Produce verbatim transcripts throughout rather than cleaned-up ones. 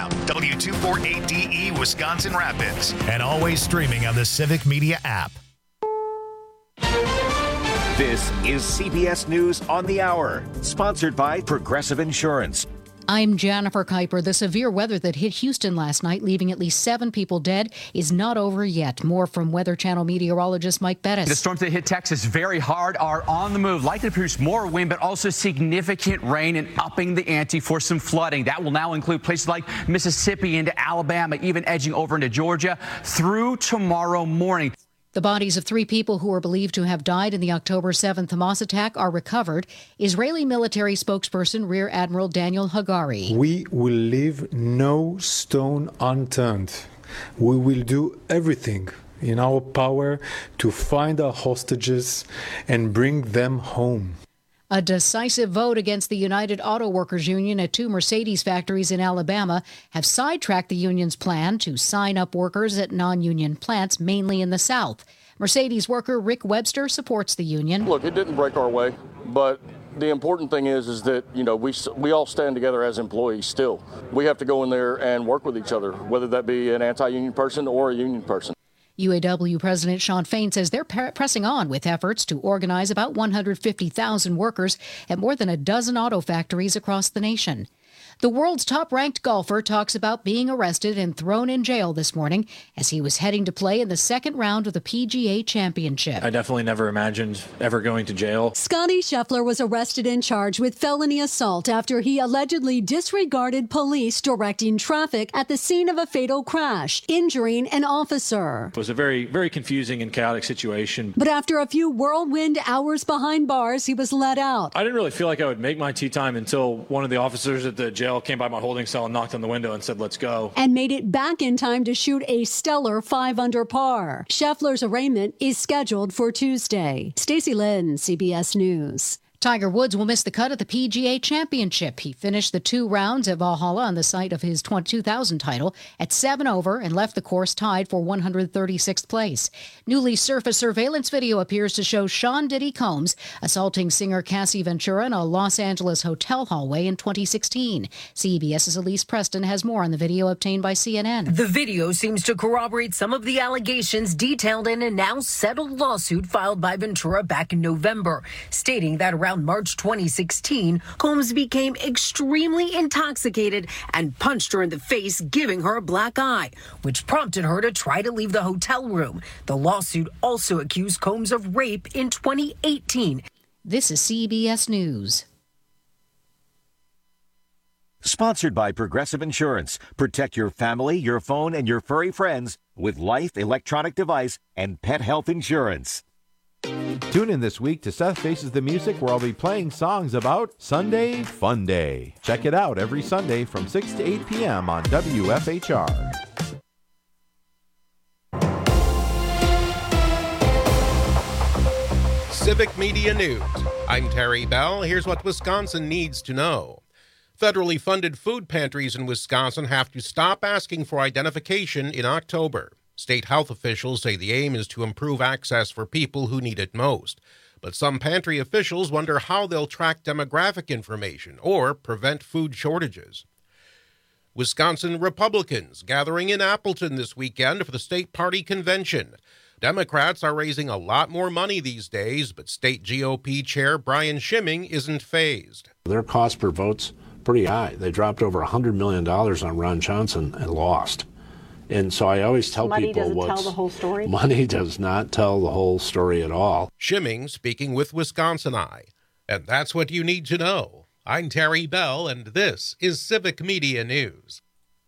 m, W two forty-eight D E, Wisconsin Rapids. And always streaming on the Civic Media app. This is C B S News on the Hour, sponsored by Progressive Insurance. I'm Jennifer Kuiper. The severe weather that hit Houston last night, leaving at least seven people dead, is not over yet. More from Weather Channel meteorologist Mike Bettis. The storms that hit Texas very hard are on the move, likely to produce more wind, but also significant rain and upping the ante for some flooding. That will now include places like Mississippi into Alabama, even edging over into Georgia through tomorrow morning. The bodies of three people who are believed to have died in the October seventh Hamas attack are recovered. Israeli military spokesperson Rear Admiral Daniel Hagari. We will leave no stone unturned. We will do everything in our power to find our hostages and bring them home. A decisive vote against the United Auto Workers Union at two Mercedes factories in Alabama have sidetracked the union's plan to sign up workers at non-union plants, mainly in the South. Mercedes worker Rick Webster supports the union. Look, it didn't break our way, but the important thing is is that, you know, we we all stand together as employees still. We have to go in there and work with each other, whether that be an anti-union person or a union person. U A W President Shawn Fain says they're pre- pressing on with efforts to organize about one hundred fifty thousand workers at more than a dozen auto factories across the nation. The world's top-ranked golfer talks about being arrested and thrown in jail this morning as he was heading to play in the second round of the P G A Championship. I definitely never imagined ever going to jail. Scottie Scheffler was arrested and charged with felony assault after he allegedly disregarded police directing traffic at the scene of a fatal crash, injuring an officer. It was a very, very confusing and chaotic situation. But after a few whirlwind hours behind bars, he was let out. I didn't really feel like I would make my tee time until one of the officers at the jail came by my holding cell and knocked on the window and said, "Let's go." And made it back in time to shoot a stellar five under par. Scheffler's arraignment is scheduled for Tuesday. Stacey Lynn, C B S News. Tiger Woods will miss the cut at the P G A Championship. He finished the two rounds at Valhalla on the site of his two thousand title at seven over and left the course tied for one hundred thirty-sixth place. Newly surfaced surveillance video appears to show Sean Diddy Combs assaulting singer Cassie Ventura in a Los Angeles hotel hallway in twenty sixteen. CBS's Elise Preston has more on the video obtained by C N N. The video seems to corroborate some of the allegations detailed in a now settled lawsuit filed by Ventura back in November, stating that around Around March twenty sixteen, Combs became extremely intoxicated and punched her in the face, giving her a black eye, which prompted her to try to leave the hotel room. The lawsuit also accused Combs of rape in twenty eighteen. This is C B S News. Sponsored by Progressive Insurance. Protect your family, your phone, and your furry friends with Life Electronic Device and Pet Health Insurance. Tune in this week to Seth Faces the Music, where I'll be playing songs about Sunday Fun Day. Check it out every Sunday from six to eight p.m. on W F H R. Civic Media News. I'm Terry Bell. Here's what Wisconsin needs to know. Federally funded food pantries in Wisconsin have to stop asking for identification in October. State health officials say the aim is to improve access for people who need it most. But some pantry officials wonder how they'll track demographic information or prevent food shortages. Wisconsin Republicans gathering in Appleton this weekend for the state party convention. Democrats are raising a lot more money these days, but state G O P chair Brian Schimming isn't fazed. Their cost per vote's pretty high. They dropped over one hundred million dollars on Ron Johnson and lost. And so I always tell money people doesn't what's, tell the whole story. Money does not tell the whole story at all. Schimming speaking with Wisconsin Eye. And that's what you need to know. I'm Terry Bell, and this is Civic Media News.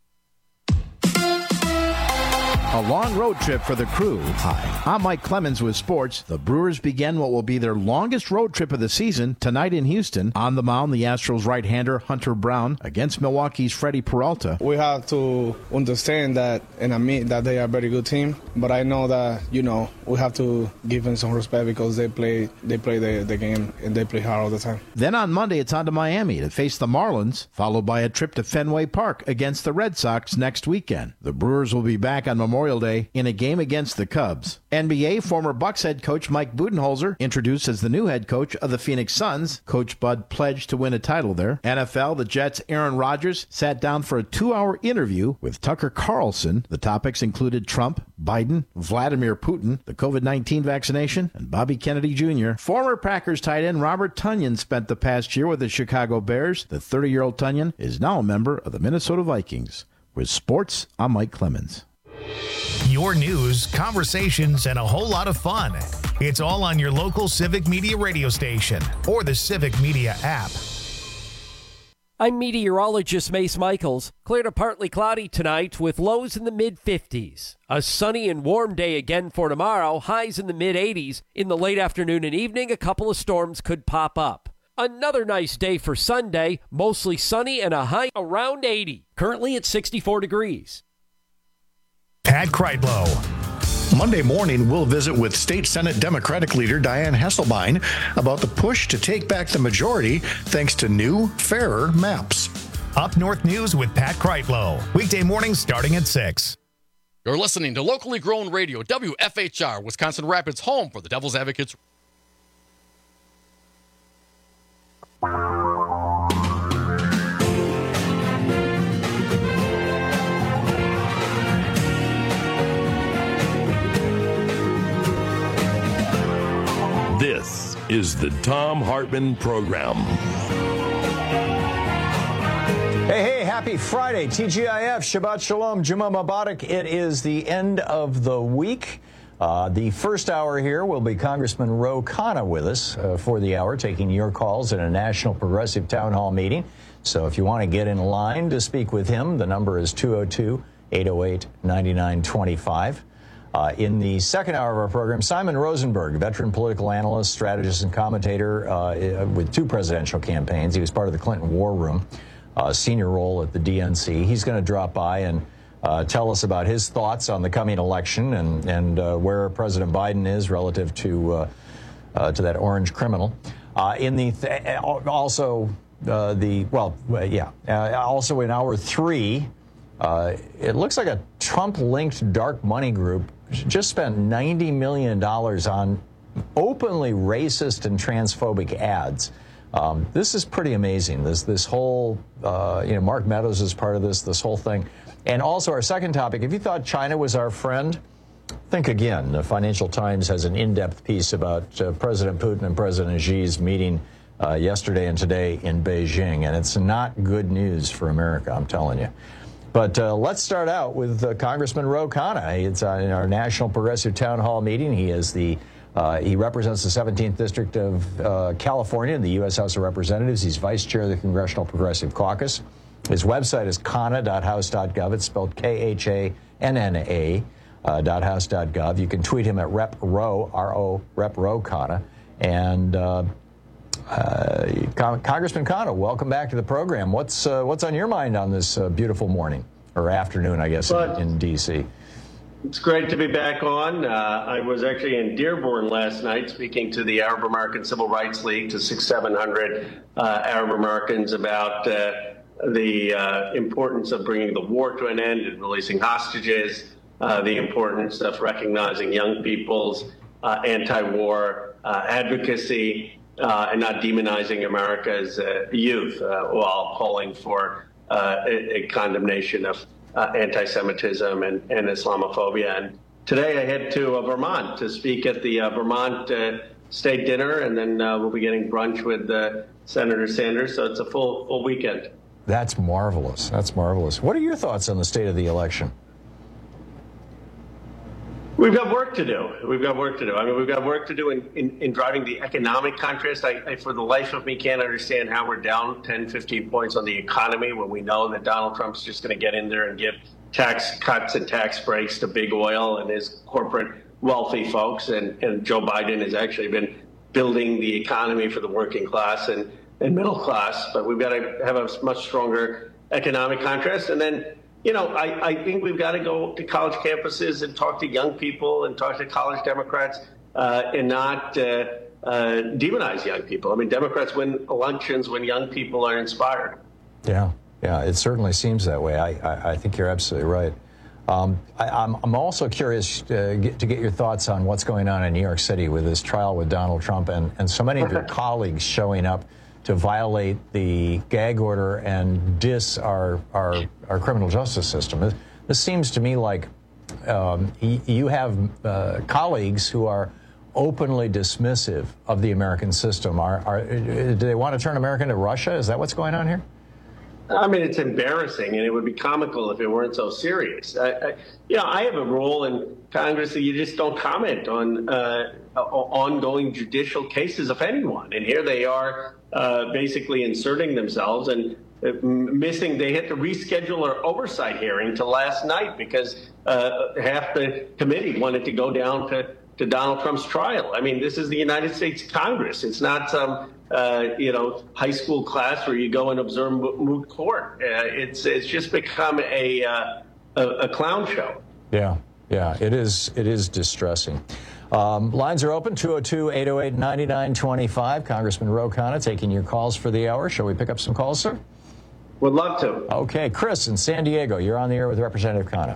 A long road trip for the crew. Hi, I'm Mike Clemens with sports. The Brewers begin what will be their longest road trip of the season tonight in Houston. On the mound, the Astros right-hander Hunter Brown against Milwaukee's Freddie Peralta. We have to understand that and admit that they are a very good team, but I know that, you know, we have to give them some respect because they play they play the, the game and they play hard all the time. Then on Monday, it's on to Miami to face the Marlins, followed by a trip to Fenway Park against the Red Sox next weekend. The Brewers will be back on Memorial Memorial Day in a game against the Cubs. N B A former Bucks head coach Mike Budenholzer introduced as the new head coach of the Phoenix Suns. Coach Bud pledged to win a title there. N F L, the Jets' Aaron Rodgers sat down for a two-hour interview with Tucker Carlson. The topics included Trump, Biden, Vladimir Putin, the covid nineteen vaccination, and Bobby Kennedy Junior Former Packers tight end Robert Tonyan spent the past year with the Chicago Bears. The thirty-year-old Tonyan is now a member of the Minnesota Vikings. With sports, I'm Mike Clemens. Your news, conversations, and a whole lot of fun. It's all on your local Civic Media radio station or the Civic Media app. I'm meteorologist Mace Michaels. Clear to partly cloudy tonight with lows in the mid fifties. A sunny and warm day again for tomorrow, highs in the mid eighties. In the late afternoon and evening, a couple of storms could pop up. Another nice day for Sunday, mostly sunny and a high around eighty. Currently at sixty-four degrees. Pat Kreitlow. Monday morning, we'll visit with State Senate Democratic leader Dianne Hasselbein about the push to take back the majority thanks to new, fairer maps. Up North News with Pat Kreitlow. Weekday mornings starting at six. You're listening to locally grown radio, W F H R, Wisconsin Rapids, home for the Devil's Advocates. This is the Thom Hartmann Program. Hey, hey, happy Friday. T G I F, Shabbat Shalom, Juma Mubarak. It is the end of the week. Uh, the first hour here will be Congressman Ro Khanna with us uh, for the hour, taking your calls in a National Progressive Town Hall meeting. So if you want to get in line to speak with him, the number is two oh two, eight oh eight, nine nine two five. Uh, in the second hour of our program, Simon Rosenberg, veteran political analyst, strategist, and commentator uh, with two presidential campaigns. He was part of the Clinton War Room, uh, senior role at the D N C. He's going to drop by and uh, tell us about his thoughts on the coming election and, and uh, where President Biden is relative to uh, uh, to that orange criminal. Uh, in the th- also uh, the well, yeah, uh, also in hour three, uh, it looks like a Trump-linked dark money group just spent ninety million dollars on openly racist and transphobic ads. Um, this is pretty amazing. This this whole, uh, you know, Mark Meadows is part of this, this whole thing. And also our second topic, if you thought China was our friend, think again. The Financial Times has an in-depth piece about uh, President Putin and President Xi's meeting uh, yesterday and today in Beijing. And it's not good news for America, I'm telling you. But uh, let's start out with uh, Congressman Ro Khanna. It's uh, in our National Progressive Town Hall meeting. He is the uh, he represents the seventeenth District of uh, California in the U S House of Representatives. He's vice chair of the Congressional Progressive Caucus. His website is khanna dot house dot gov. It's spelled K H A N N A uh, dot house dot gov. You can tweet him at Rep Ro, R O, Rep Ro Khanna. And uh, Uh, Con- Congressman Khanna, welcome back to the program. What's uh, what's on your mind on this uh, beautiful morning, or afternoon, I guess, in, in D C? It's great to be back on. Uh, I was actually in Dearborn last night speaking to the Arab American Civil Rights League, to six, seven hundred uh, Arab Americans about uh, the uh, importance of bringing the war to an end and releasing hostages, uh, the importance of recognizing young people's uh, anti-war uh, advocacy, Uh, and not demonizing America's uh, youth uh, while calling for uh, a, a condemnation of uh, anti-Semitism and, and Islamophobia. And today I head to uh, Vermont to speak at the uh, Vermont uh, State Dinner, and then uh, we'll be getting brunch with uh, Senator Sanders. So it's a full full weekend. That's marvelous. That's marvelous. What are your thoughts on the state of the election? We've got work to do. We've got work to do. I mean, we've got work to do in, in, in driving the economic contrast. I, I, for the life of me, can't understand how we're down ten, fifteen points on the economy when we know that Donald Trump's just going to get in there and give tax cuts and tax breaks to big oil and his corporate wealthy folks. And, and Joe Biden has actually been building the economy for the working class and, and middle class. But we've got to have a much stronger economic contrast. And then, you know, I, I think we've got to go to college campuses and talk to young people and talk to college Democrats uh, and not uh, uh, demonize young people. I mean, Democrats win elections when young people are inspired. Yeah, yeah, it certainly seems that way. I, I, I think you're absolutely right. Um, I, I'm, I'm also curious uh, get, to get your thoughts on what's going on in New York City with this trial with Donald Trump and, and so many of your colleagues showing up to violate the gag order and diss our, our, our criminal justice system. This, this seems to me like um, y- you have uh, colleagues who are openly dismissive of the American system. Are, are, do they want to turn America into Russia? Is that what's going on here? I mean, it's embarrassing, and it would be comical if it weren't so serious. I, I, you know, I have a rule in Congress that you just don't comment on uh, ongoing judicial cases of anyone. And here they are uh, basically inserting themselves and uh, missing. They had to reschedule our oversight hearing to last night because uh, half the committee wanted to go down to, to Donald Trump's trial. I mean, this is the United States Congress. It's not some Uh, you know, high school class where you go and observe moot court. Uh, it's it's just become a, uh, a a clown show. Yeah, yeah, it is. It is distressing. Um, lines are open, two oh two, eight oh eight, nine nine two five. Congressman Ro Khanna taking your calls for the hour. Shall we pick up some calls, sir? Would love to. Okay, Chris in San Diego, you're on the air with Representative Khanna.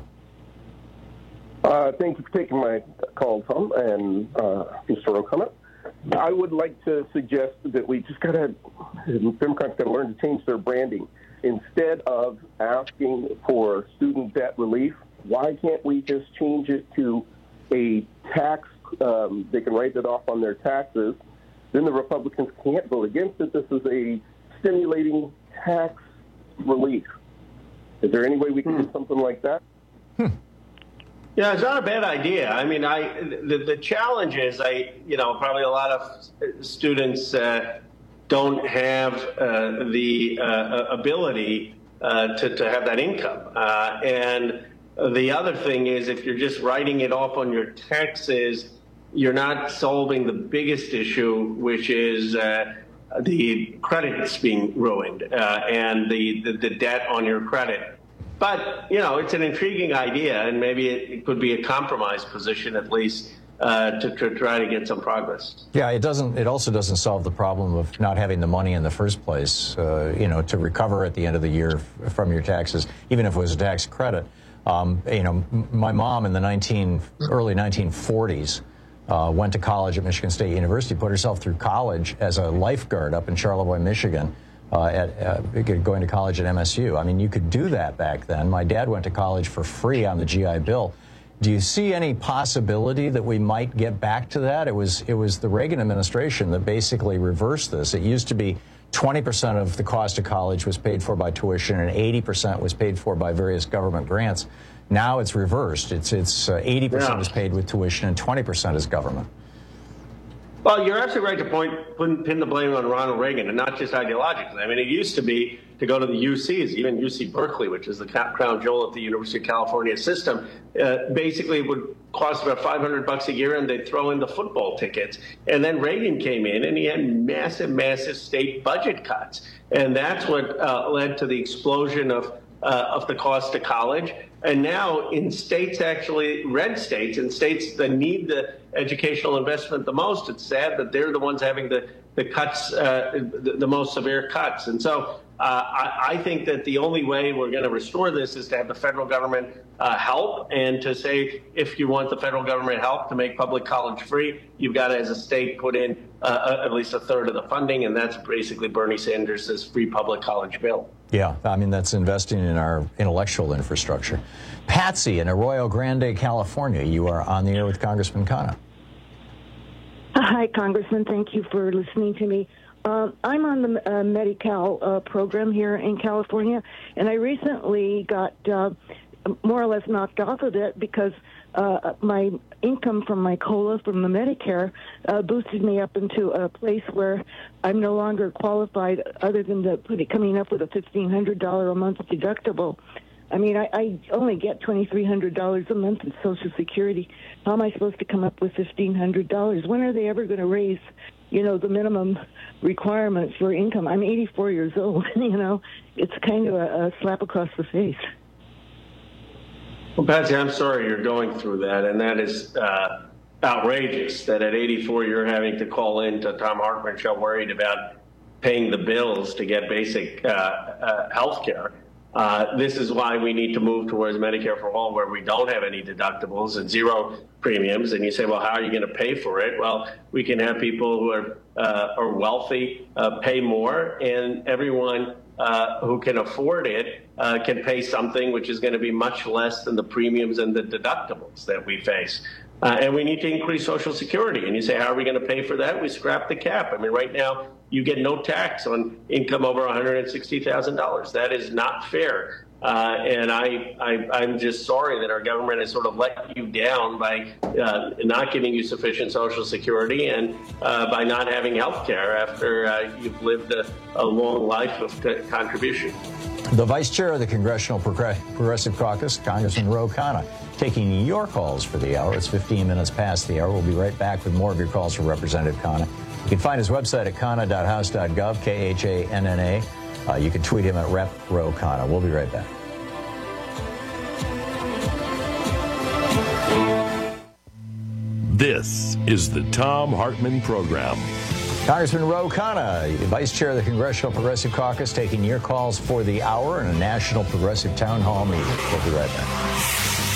Uh, thank you for taking my call, Tom, and uh, Mister Ro Khanna. I would like to suggest that we just got to, Democrats got to learn to change their branding. Instead of asking for student debt relief, why can't we just change it to a tax? Um, they can write it off on their taxes. Then the Republicans can't vote against it. This is a stimulating tax relief. Is there any way we can hmm. do something like that? Hmm. Yeah, it's not a bad idea. I mean, I the, the challenge is, I you know, probably a lot of students uh, don't have uh, the uh, ability uh, to, to have that income. Uh, and the other thing is, if you're just writing it off on your taxes, you're not solving the biggest issue, which is uh, the credit's being ruined uh, and the, the, the debt on your credit. But, you know, it's an intriguing idea, and maybe it, it could be a compromise position at least uh, to, to try to get some progress. Yeah, it doesn't. It also doesn't solve the problem of not having the money in the first place, uh, you know, to recover at the end of the year from your taxes, even if it was a tax credit. Um, you know, my mom in the nineteen early nineteen forties uh, went to college at Michigan State University, put herself through college as a lifeguard up in Charlevoix, Michigan. Uh, at uh, going to college at M S U. I mean, you could do that back then. My dad went to college for free on the G I Bill. Do you see any possibility that we might get back to that? It was it was the Reagan administration that basically reversed this. It used to be twenty percent of the cost of college was paid for by tuition and eighty percent was paid for by various government grants. Now it's reversed. It's it's uh, eighty percent yeah. is paid with tuition and twenty percent is government. Well, you're absolutely right to point, pin the blame on Ronald Reagan, and not just ideologically. I mean, it used to be to go to the U Cs, even U C Berkeley, which is the crown jewel of the University of California system. Uh, basically, it would cost about five hundred bucks a year, and they'd throw in the football tickets. And then Reagan came in, and he had massive, massive state budget cuts, and that's what uh, led to the explosion of uh, of the cost of college. And now in states, actually red states, in states that need the educational investment the most, it's sad that they're the ones having the, the cuts, uh, the, the most severe cuts. And so uh, I, I think that the only way we're going to restore this is to have the federal government uh, help, and to say, if you want the federal government help to make public college free, you've got to, as a state, put in uh, at least a third of the funding. And that's basically Bernie Sanders' free public college bill. Yeah, I mean, that's investing in our intellectual infrastructure. Patsy in Arroyo Grande, California, you are on the air with Congressman Khanna. Hi, Congressman. Thank you for listening to me. Uh, I'm on the uh, Medi-Cal uh, program here in California, and I recently got uh, more or less knocked off of it because uh, my income from my COLA from the Medicare uh, boosted me up into a place where I'm no longer qualified other than the, put it, coming up with a fifteen hundred dollars a month deductible. I mean, I, I only get twenty-three hundred dollars a month in Social Security. How am I supposed to come up with fifteen hundred dollars? When are they ever going to raise, you know, the minimum requirements for income? I'm eighty-four years old, you know. It's kind of a, a slap across the face. Well, Patsy, I'm sorry you're going through that, and that is uh, outrageous that at eighty-four you're having to call in to Thom Hartmann show worried about paying the bills to get basic uh, uh, health care. Uh, this is why we need to move towards Medicare for All, where we don't have any deductibles and zero premiums. And you say, well, how are you going to pay for it? Well, we can have people who are, uh, are wealthy uh, pay more, and everyone uh, who can afford it uh, can pay something which is going to be much less than the premiums and the deductibles that we face. Uh, and we need to increase Social Security. And you say, how are we going to pay for that? We scrap the cap. I mean, right now, you get no tax on income over one hundred sixty thousand dollars. That is not fair. Uh, and I, I, I'm just sorry that our government has sort of let you down by uh, not giving you sufficient Social Security and uh, by not having health care after uh, you've lived a, a long life of c- contribution. The Vice Chair of the Congressional Progressive Caucus, Congressman Ro Khanna, taking your calls for the hour. It's fifteen minutes past the hour. We'll be right back with more of your calls for Representative Khanna. You can find his website at khanna dot house dot gov, K H A N N A. Uh, you can tweet him at Rep Ro Khanna. We'll be right back. This is the Thom Hartmann Program. Congressman Ro Khanna, Vice Chair of the Congressional Progressive Caucus, taking your calls for the hour in a National Progressive Town Hall meeting. We'll be right back.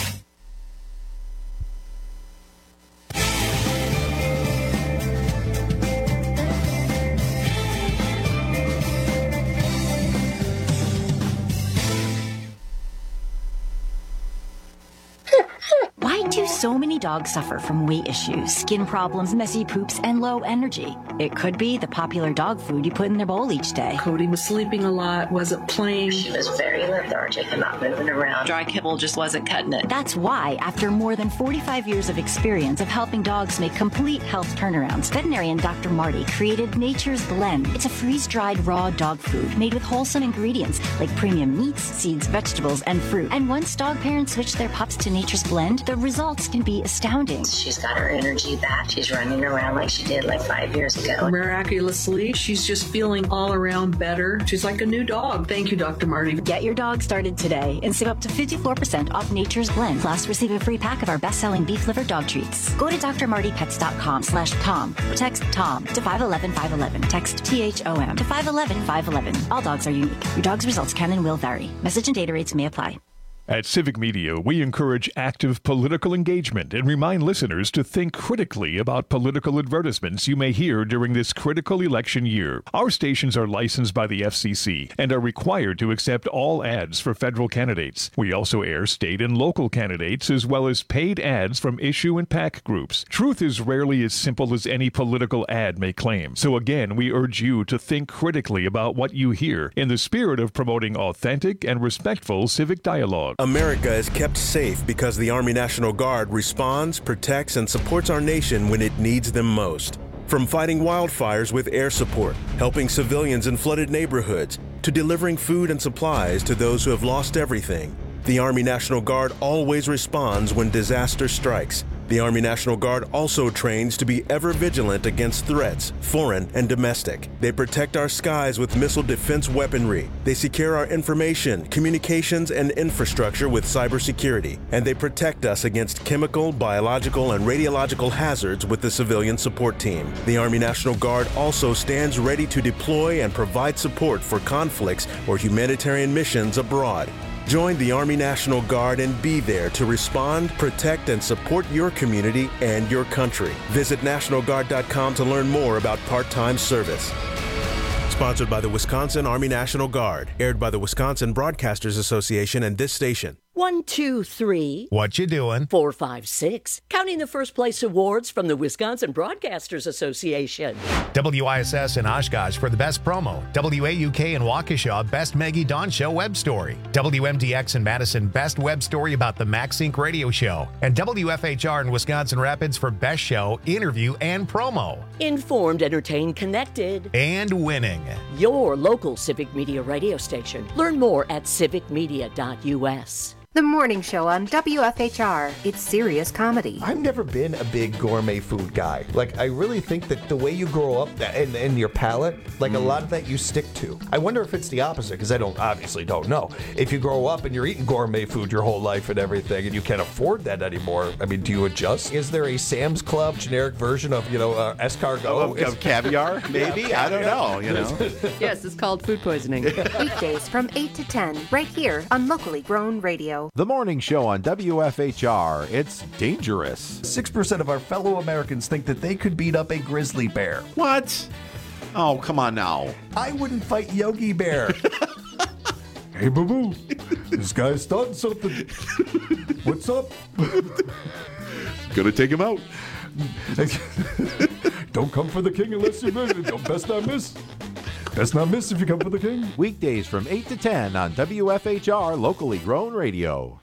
So many dogs suffer from weight issues, skin problems, messy poops, and low energy. It could be the popular dog food you put in their bowl each day. Cody was sleeping a lot, wasn't playing. She was very lethargic and not moving around. Dry kibble just wasn't cutting it. That's why, after more than forty-five years of experience of helping dogs make complete health turnarounds, veterinarian Doctor Marty created Nature's Blend. It's a freeze-dried raw dog food made with wholesome ingredients like premium meats, seeds, vegetables, and fruit. And once dog parents switch their pups to Nature's Blend, the results can be astounding. She's got her energy back. She's running around like she did like five years ago. Miraculously, she's just feeling all around better. She's like a new dog. Thank you, Doctor Marty. Get your dog started today and save up to fifty-four percent off Nature's Blend. Plus, receive a free pack of our best-selling beef liver dog treats. Go to d r marty pets dot com slash Tom. Text Tom to five one one five one one. Text T H O M to five one one five one one. All dogs are unique. Your dog's results can and will vary. Message and data rates may apply. At Civic Media, we encourage active political engagement and remind listeners to think critically about political advertisements you may hear during this critical election year. Our stations are licensed by the F C C and are required to accept all ads for federal candidates. We also air state and local candidates as well as paid ads from issue and PAC groups. Truth is rarely as simple as any political ad may claim. So again, we urge you to think critically about what you hear in the spirit of promoting authentic and respectful civic dialogue. America is kept safe because the Army National Guard responds, protects, and supports our nation when it needs them most. From fighting wildfires with air support, helping civilians in flooded neighborhoods, to delivering food and supplies to those who have lost everything, the Army National Guard always responds when disaster strikes. The Army National Guard also trains to be ever vigilant against threats, foreign and domestic. They protect our skies with missile defense weaponry. They secure our information, communications, and infrastructure with cybersecurity. And they protect us against chemical, biological, and radiological hazards with the civilian support team. The Army National Guard also stands ready to deploy and provide support for conflicts or humanitarian missions abroad. Join the Army National Guard and be there to respond, protect, and support your community and your country. Visit National Guard dot com to learn more about part-time service. Sponsored by the Wisconsin Army National Guard. Aired by the Wisconsin Broadcasters Association and this station. One, two, three. What you doing? Four, five, six. Counting the first place awards from the Wisconsin Broadcasters Association. W I S S in Oshkosh for the best promo. W A U K in Waukesha, best Maggie Dawn Show web story. W M D X in Madison, best web story about the MaxSync radio show. And W F H R in Wisconsin Rapids for best show, interview, and promo. Informed, entertained, connected. And winning. Your local Civic Media radio station. Learn more at civic media dot U S. The morning show on W F H R. It's serious comedy. I've never been a big gourmet food guy. Like, I really think that the way you grow up and, and your palate, like mm. a lot of that you stick to. I wonder if it's the opposite, because I don't obviously don't know. If you grow up and you're eating gourmet food your whole life and everything, and you can't afford that anymore, I mean, do you adjust? Is there a Sam's Club generic version of, you know, uh, escargot? Oh, of, of caviar, maybe? Yeah, I don't know, you know. Yes, it's called food poisoning. Weekdays from eight to ten, right here on Locally Grown Radio. The morning show on W F H R. It's dangerous. Six percent of our fellow Americans think that they could beat up a grizzly bear. What? Oh, come on now. I wouldn't fight Yogi Bear. Hey, boo-boo. This guy's starting something. What's up? Gonna take him out. Don't come for the king unless you miss. Don't best not miss. Best not miss if you come for the king. Weekdays from eight to ten on W F H R Locally Grown Radio.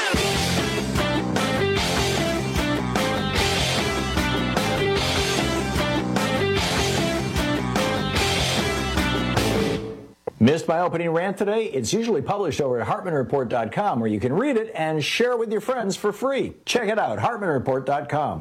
Missed my opening rant today? It's usually published over at Hartman Report dot com, where you can read it and share it with your friends for free. Check it out, Hartman Report dot com.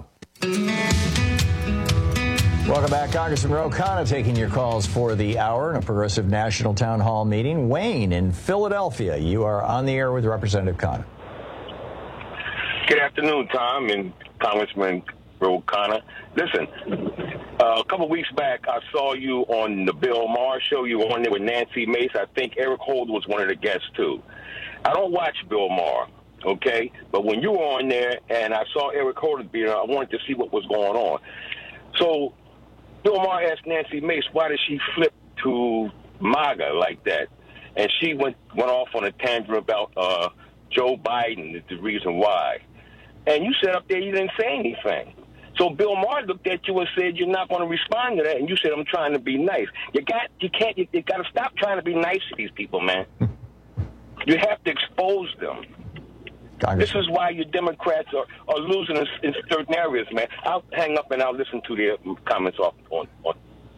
Welcome back. Congressman Ro Khanna taking your calls for the hour in a Progressive National Town Hall meeting. Wayne in Philadelphia, you are on the air with Representative Khanna. Good afternoon, Tom and Congressman Ro Khanna. Listen, uh, a couple weeks back, I saw you on the Bill Maher show. You were on there with Nancy Mace. I think Eric Holder was one of the guests, too. I don't watch Bill Maher, okay? But when you were on there and I saw Eric Holder be there, I wanted to see what was going on. So Bill Maher asked Nancy Mace, why did she flip to MAGA like that? And she went went off on a tangent about uh, Joe Biden is the reason why. And you sat up there, you didn't say anything. So Bill Maher looked at you and said, you're not going to respond to that. And you said, I'm trying to be nice. You got, you can't, you, you got to stop trying to be nice to these people, man. You have to expose them. Congress. This is why you Democrats are, are losing in, in certain areas, man. I'll hang up and I'll listen to their comments off on. on.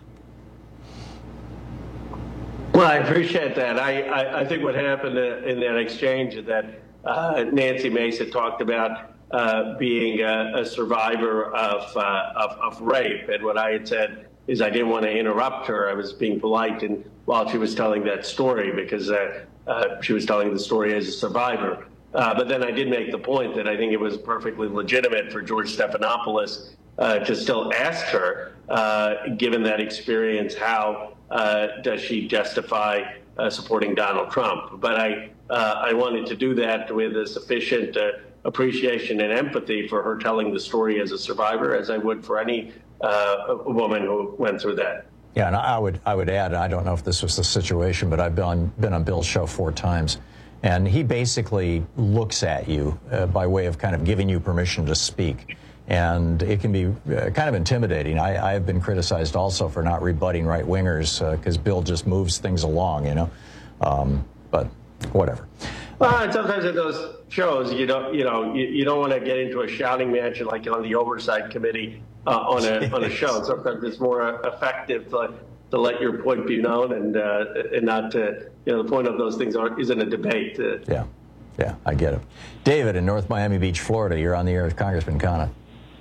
Well, I appreciate that. I, I, I think what happened in that exchange is that uh, Nancy Mace had talked about uh, being a, a survivor of, uh, of of rape, and what I had said is I didn't want to interrupt her. I was being polite, and while she was telling that story, because uh, uh, she was telling the story as a survivor. Uh, but then I did make the point that I think it was perfectly legitimate for George Stephanopoulos uh, to still ask her, uh, given that experience, how uh, does she justify uh, supporting Donald Trump? But I, uh, I wanted to do that with a sufficient uh, appreciation and empathy for her telling the story as a survivor, as I would for any uh, woman who went through that. Yeah, and I would, I would add, I don't know if this was the situation, but I've been on, been on Bill's show four times. And he basically looks at you uh, by way of kind of giving you permission to speak. And it can be uh, kind of intimidating. I, I have been criticized also for not rebutting right-wingers because uh, Bill just moves things along, you know. Um, but whatever. Well, and sometimes at those shows, you don't, you know, you, you don't want to get into a shouting match like on the oversight committee uh, on a on a show. Sometimes it's more effective to, to let your point be known and uh, and not to, you know, the point of those things aren't, isn't a debate. Uh, yeah, yeah, I get it. David in North Miami Beach, Florida, you're on the air with Congressman Khanna.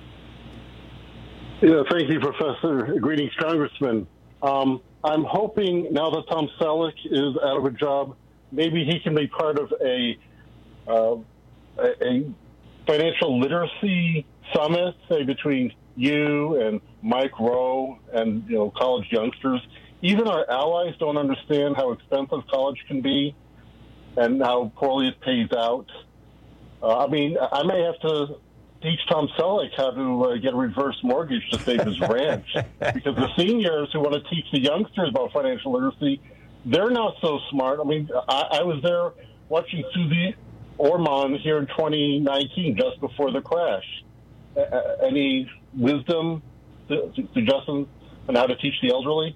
Yeah, thank you, Professor. Greetings, Congressman. Um, I'm hoping now that Tom Selleck is out of a job, maybe he can be part of a uh, a, a financial literacy summit, say between you and Mike Rowe and, you know, college youngsters. Even our allies don't understand how expensive college can be and how poorly it pays out. Uh, I mean, I may have to teach Tom Selleck how to uh, get a reverse mortgage to save his ranch, because the seniors who want to teach the youngsters about financial literacy, they're not so smart. I mean, I, I was there watching Susie Orman here in twenty nineteen, just before the crash. Uh, any wisdom, suggestions on how to teach the elderly?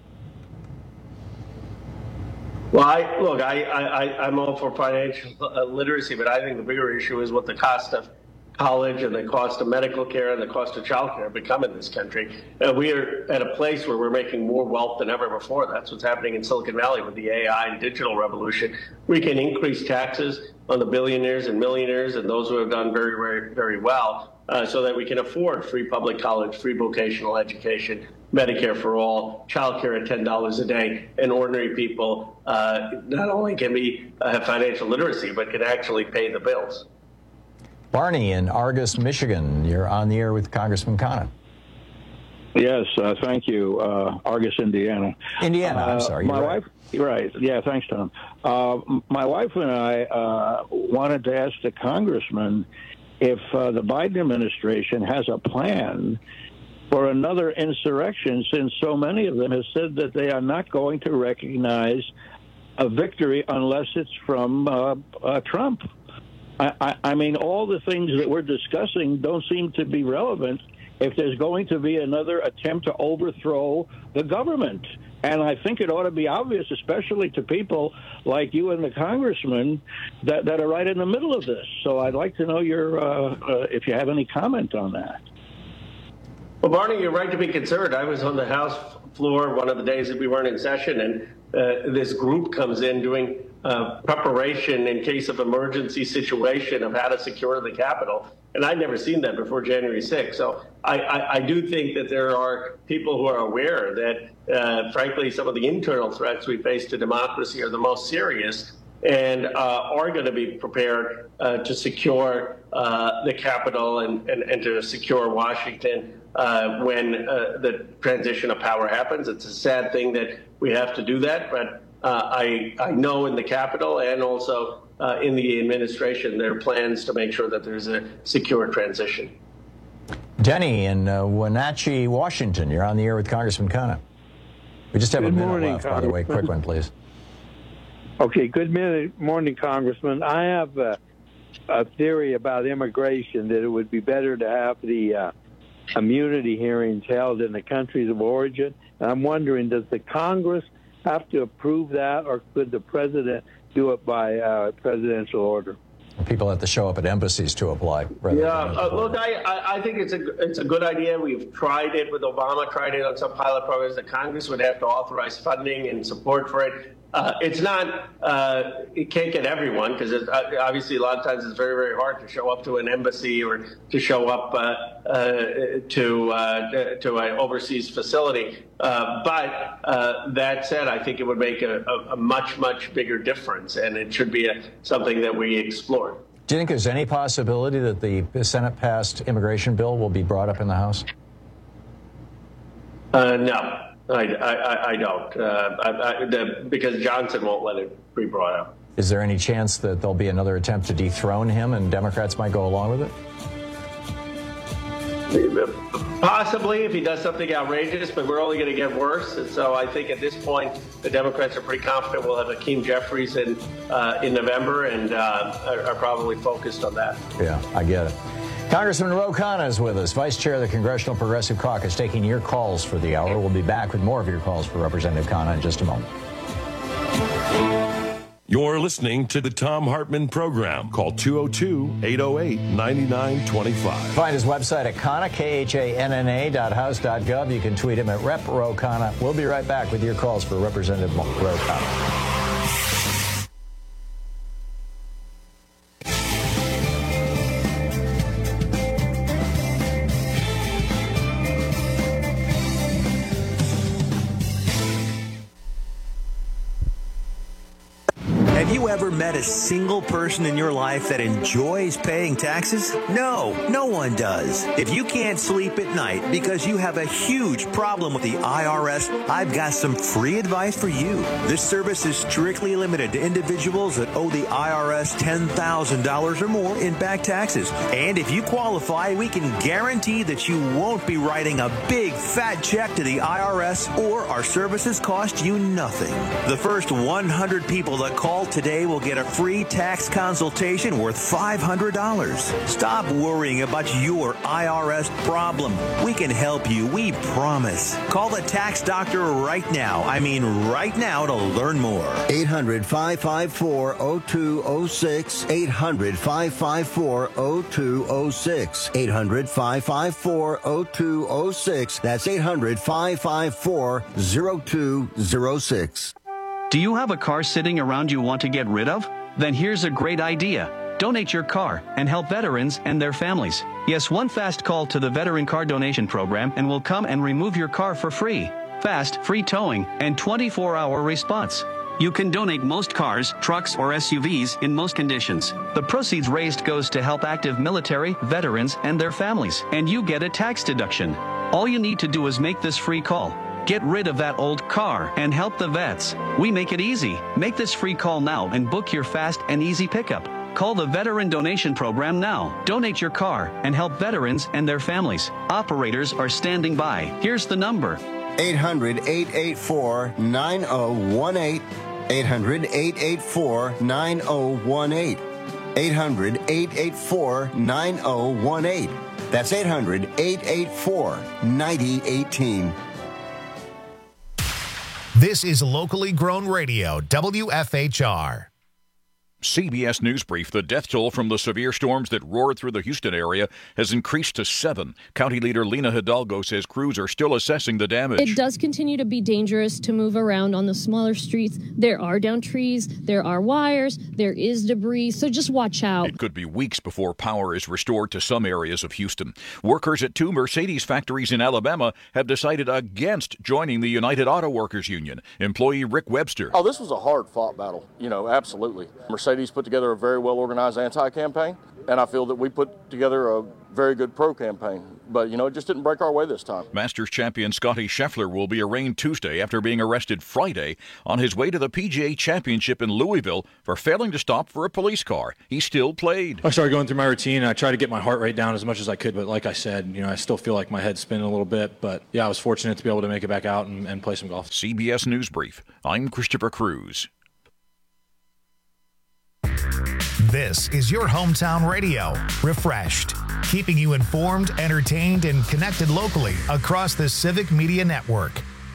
Well, I, look, I, I, I'm all for financial uh, literacy, but I think the bigger issue is what the cost of college and the cost of medical care and the cost of child care become in this country. Uh, we are at a place where we're making more wealth than ever before. That's what's happening in Silicon Valley with the A I and digital revolution. We can increase taxes on the billionaires and millionaires and those who have done very, very, very well uh, so that we can afford free public college, free vocational education, Medicare for all, child care at ten dollars a day, and ordinary people uh, not only can be uh, have financial literacy, but can actually pay the bills. Barney in Argus, Michigan. You're on the air with Congressman Khanna. Yes, uh, thank you. Uh, Argus, Indiana. Indiana, I'm sorry. Uh, my right. wife, right. Yeah, thanks, Tom. Uh, my wife and I uh, wanted to ask the congressman if uh, the Biden administration has a plan for another insurrection, since so many of them have said that they are not going to recognize a victory unless it's from uh, uh, Trump. I, I, I mean, all the things that we're discussing don't seem to be relevant if there's going to be another attempt to overthrow the government. And I think it ought to be obvious, especially to people like you and the congressman, that, that are right in the middle of this. So I'd like to know your uh, uh, if you have any comment on that. Well, Barney, you're right to be concerned. I was on the House floor one of the days that we weren't in session, and uh, this group comes in doing uh, preparation in case of emergency situation of how to secure the Capitol. And I'd never seen that before January sixth. So I, I, I do think that there are people who are aware that, uh, frankly, some of the internal threats we face to democracy are the most serious and uh, are going to be prepared uh, to secure uh, the Capitol and, and, and to secure Washington uh, when uh, the transition of power happens. It's a sad thing that we have to do that, but uh, I, I know in the Capitol and also uh, in the administration there are plans to make sure that there's a secure transition. Denny in uh, Wenatchee, Washington. You're on the air with Congressman Khanna. We just have Good a minute morning, left, by the way. Quick one, please. Okay, good minute, morning, Congressman. I have a, a theory about immigration that it would be better to have the uh, immunity hearings held in the countries of origin. And I'm wondering, does the Congress have to approve that, or could the president do it by uh, presidential order? People have to show up at embassies to apply. Yeah, uh, look, I, I, I think it's a it's a good idea. We've tried it with Obama, tried it on some pilot programs. The Congress would have to authorize funding and support for it. Uh, it's not, uh, it can't get everyone, because uh, obviously a lot of times it's very, very hard to show up to an embassy or to show up uh, uh, to uh, to an overseas facility. Uh, but uh, that said, I think it would make a, a, a much, much bigger difference, and it should be a, something that we explore. Do you think there's any possibility that the Senate-passed immigration bill will be brought up in the House? Uh, no. I, I, I don't, uh, I, I, the, because Johnson won't let it be brought up. Is there any chance that there'll be another attempt to dethrone him and Democrats might go along with it? Possibly, if he does something outrageous, but we're only going to get worse. And so I think at this point, the Democrats are pretty confident we'll have Hakeem Jeffries in, uh, in November and uh, are, are probably focused on that. Yeah, I get it. Congressman Ro Khanna is with us, Vice Chair of the Congressional Progressive Caucus, taking your calls for the hour. We'll be back with more of your calls for Representative Khanna in just a moment. You're listening to the Thom Hartmann Program. Call two oh two, eight oh eight, nine nine two five. Find his website at Khanna, K H A N N A dot house dot gov. You can tweet him at Rep Ro Khanna. We'll be right back with your calls for Representative Ro Khanna. Have you ever met a single person in your life that enjoys paying taxes? No, no one does. If you can't sleep at night because you have a huge problem with the I R S, I've got some free advice for you. This service is strictly limited to individuals that owe the I R S ten thousand dollars or more in back taxes. And if you qualify, we can guarantee that you won't be writing a big fat check to the I R S, or our services cost you nothing. The first one hundred people that call today today will get a free tax consultation worth five hundred dollars. Stop worrying about your I R S problem. We can help you, we promise. Call the tax doctor right now. I mean right now to learn more. eight hundred, five five four, oh two oh six. eight hundred, five five four, oh two oh six. eight hundred, five five four, oh two oh six. That's eight hundred, five five four, oh two oh six. Do you have a car sitting around you want to get rid of? Then here's a great idea. Donate your car and help veterans and their families. Yes, one fast call to the Veteran Car Donation Program and we'll come and remove your car for free. Fast, free towing, and twenty-four hour response. You can donate most cars, trucks, or S U Vs in most conditions. The proceeds raised goes to help active military, veterans, and their families, and you get a tax deduction. All you need to do is make this free call. Get rid of that old car and help the vets. We make it easy. Make this free call now and book your fast and easy pickup. Call the Veteran Donation Program now. Donate your car and help veterans and their families. Operators are standing by. Here's the number. eight hundred, eight eight four, nine oh one eight. eight hundred, eight eight four, nine oh one eight. eight hundred, eight eight four, nine oh one eight. That's eight hundred, eight eight four, nine oh one eight. This is locally grown radio, W F H R. C B S News Brief. The death toll from the severe storms that roared through the Houston area has increased to seven. County Leader Lena Hidalgo says crews are still assessing the damage. It does continue to be dangerous to move around on the smaller streets. There are down trees, there are wires, there is debris, so just watch out. It could be weeks before power is restored to some areas of Houston. Workers at two Mercedes factories in Alabama have decided against joining the United Auto Workers Union. Employee Rick Webster. Oh, this was a hard-fought battle. You know, absolutely. Mercedes put together a very well-organized anti-campaign, and I feel that we put together a very good pro-campaign. But, you know, it just didn't break our way this time. Masters champion Scotty Scheffler will be arraigned Tuesday after being arrested Friday on his way to the P G A Championship in Louisville for failing to stop for a police car. He still played. I started going through my routine. I tried to get my heart rate down as much as I could, but like I said, you know, I still feel like my head's spinning a little bit. But, yeah, I was fortunate to be able to make it back out and, and play some golf. C B S News Brief. I'm Christopher Cruz. This is your hometown radio, Refreshed, keeping you informed, entertained, and connected locally across the Civic Media Network.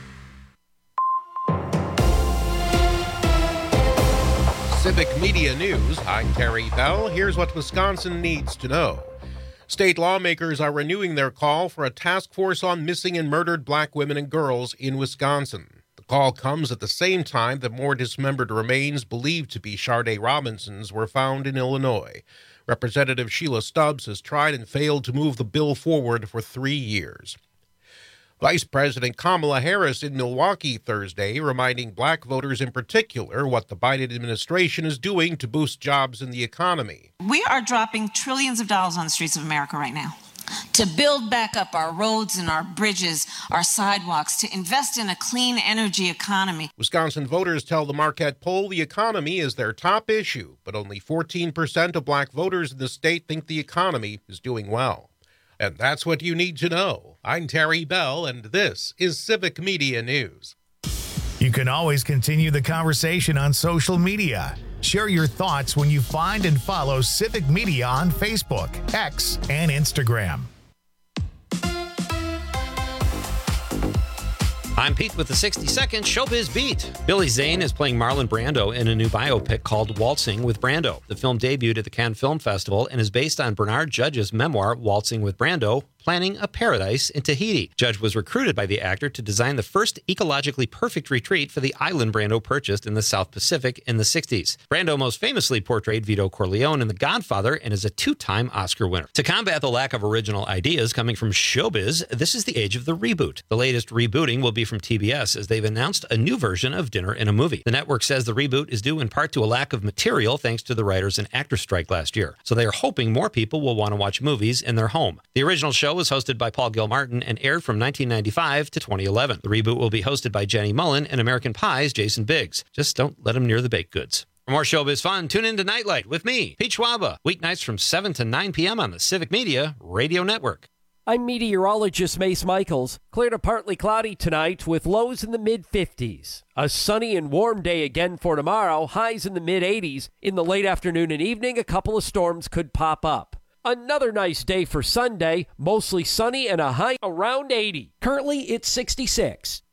Civic Media News, I'm Terry Bell. Here's what Wisconsin needs to know. State lawmakers are renewing their call for a task force on missing and murdered black women and girls in Wisconsin. The call comes at the same time that more dismembered remains believed to be Sharday Robinson's were found in Illinois. Representative Sheila Stubbs has tried and failed to move the bill forward for three years. Vice President Kamala Harris in Milwaukee Thursday, reminding black voters in particular what the Biden administration is doing to boost jobs in the economy. We are dropping trillions of dollars on the streets of America right now to build back up our roads and our bridges, our sidewalks, to invest in a clean energy economy. Wisconsin voters tell the Marquette poll the economy is their top issue, but only fourteen percent of black voters in the state think the economy is doing well. And that's what you need to know. I'm Terry Bell, and this is Civic Media News. You can always continue the conversation on social media. Share your thoughts when you find and follow Civic Media on Facebook, X, and Instagram. I'm Pete with the sixty second Showbiz Beat. Billy Zane is playing Marlon Brando in a new biopic called Waltzing with Brando. The film debuted at the Cannes Film Festival and is based on Bernard Judge's memoir, Waltzing with Brando, Planning a Paradise in Tahiti. Judge was recruited by the actor to design the first ecologically perfect retreat for the island Brando purchased in the South Pacific in the sixties. Brando most famously portrayed Vito Corleone in The Godfather and is a two-time Oscar winner. To combat the lack of original ideas coming from showbiz, this is the age of the reboot. The latest rebooting will be from T B S as they've announced a new version of Dinner in a Movie. The network says the reboot is due in part to a lack of material thanks to the writers and actors strike last year. So they are hoping more people will want to watch movies in their home. The original show was hosted by Paul Gilmartin and aired from nineteen ninety-five to twenty eleven. The reboot will be hosted by Jenny Mullen and American Pie's Jason Biggs. Just don't let him near the baked goods. For more showbiz fun, tune in to Nightlight with me, Pete Schwaba, weeknights from seven to nine p.m. on the Civic Media Radio Network. I'm meteorologist Mace Michaels. Clear to partly cloudy tonight with lows in the mid-fifties. A sunny and warm day again for tomorrow, highs in the mid-eighties. In the late afternoon and evening, a couple of storms could pop up. Another nice day for Sunday, mostly sunny and a high around eighty. Currently, it's sixty-six.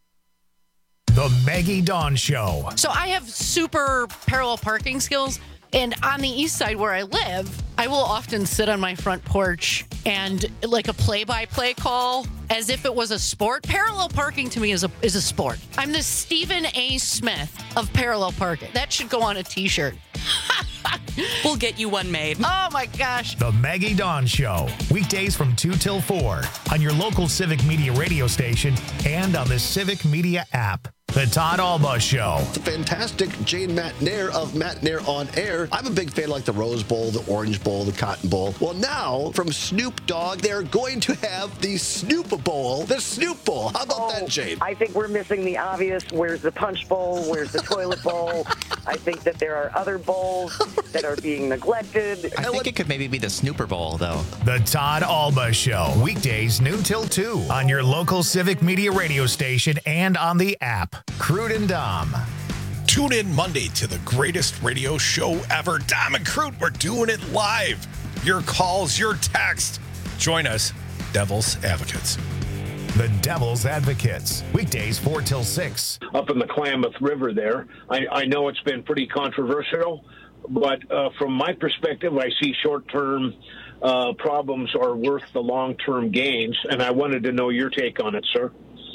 The Maggie Dawn Show. So I have super parallel parking skills. And on the east side where I live, I will often sit on my front porch and like a play-by-play call as if it was a sport. Parallel parking to me is a is a sport. I'm the Stephen A. Smith of parallel parking. That should go on a T-shirt. We'll get you one made. Oh, my gosh. The Maggie Dawn Show. Weekdays from two till four on your local Civic Media radio station and on the Civic Media app. The Todd Alba Show. The fantastic Jane McNair of McNair on Air. I'm a big fan like the Rose Bowl, the Orange Bowl, the Cotton Bowl. Well, now from Snoop Dogg, they're going to have the Snoop Bowl, the Snoop Bowl. How about oh, that, Jane? I think we're missing the obvious. Where's the Punch Bowl? Where's the Toilet Bowl? I think that there are other bowls that are being neglected. I think it could maybe be the Snooper Bowl, though. The Todd Alba Show. Weekdays noon till two on your local Civic Media radio station and on the app. Crude and Dom. Tune in Monday to the greatest radio show ever. Dom and Crude, we're doing it live. Your calls, your text. Join us, Devil's Advocates. The Devil's Advocates. Weekdays four till six. Up in the Klamath River there. I, I know it's been pretty controversial, but uh, from my perspective, I see short-term uh, problems are worth the long-term gains, and I wanted to know your take on it, sir.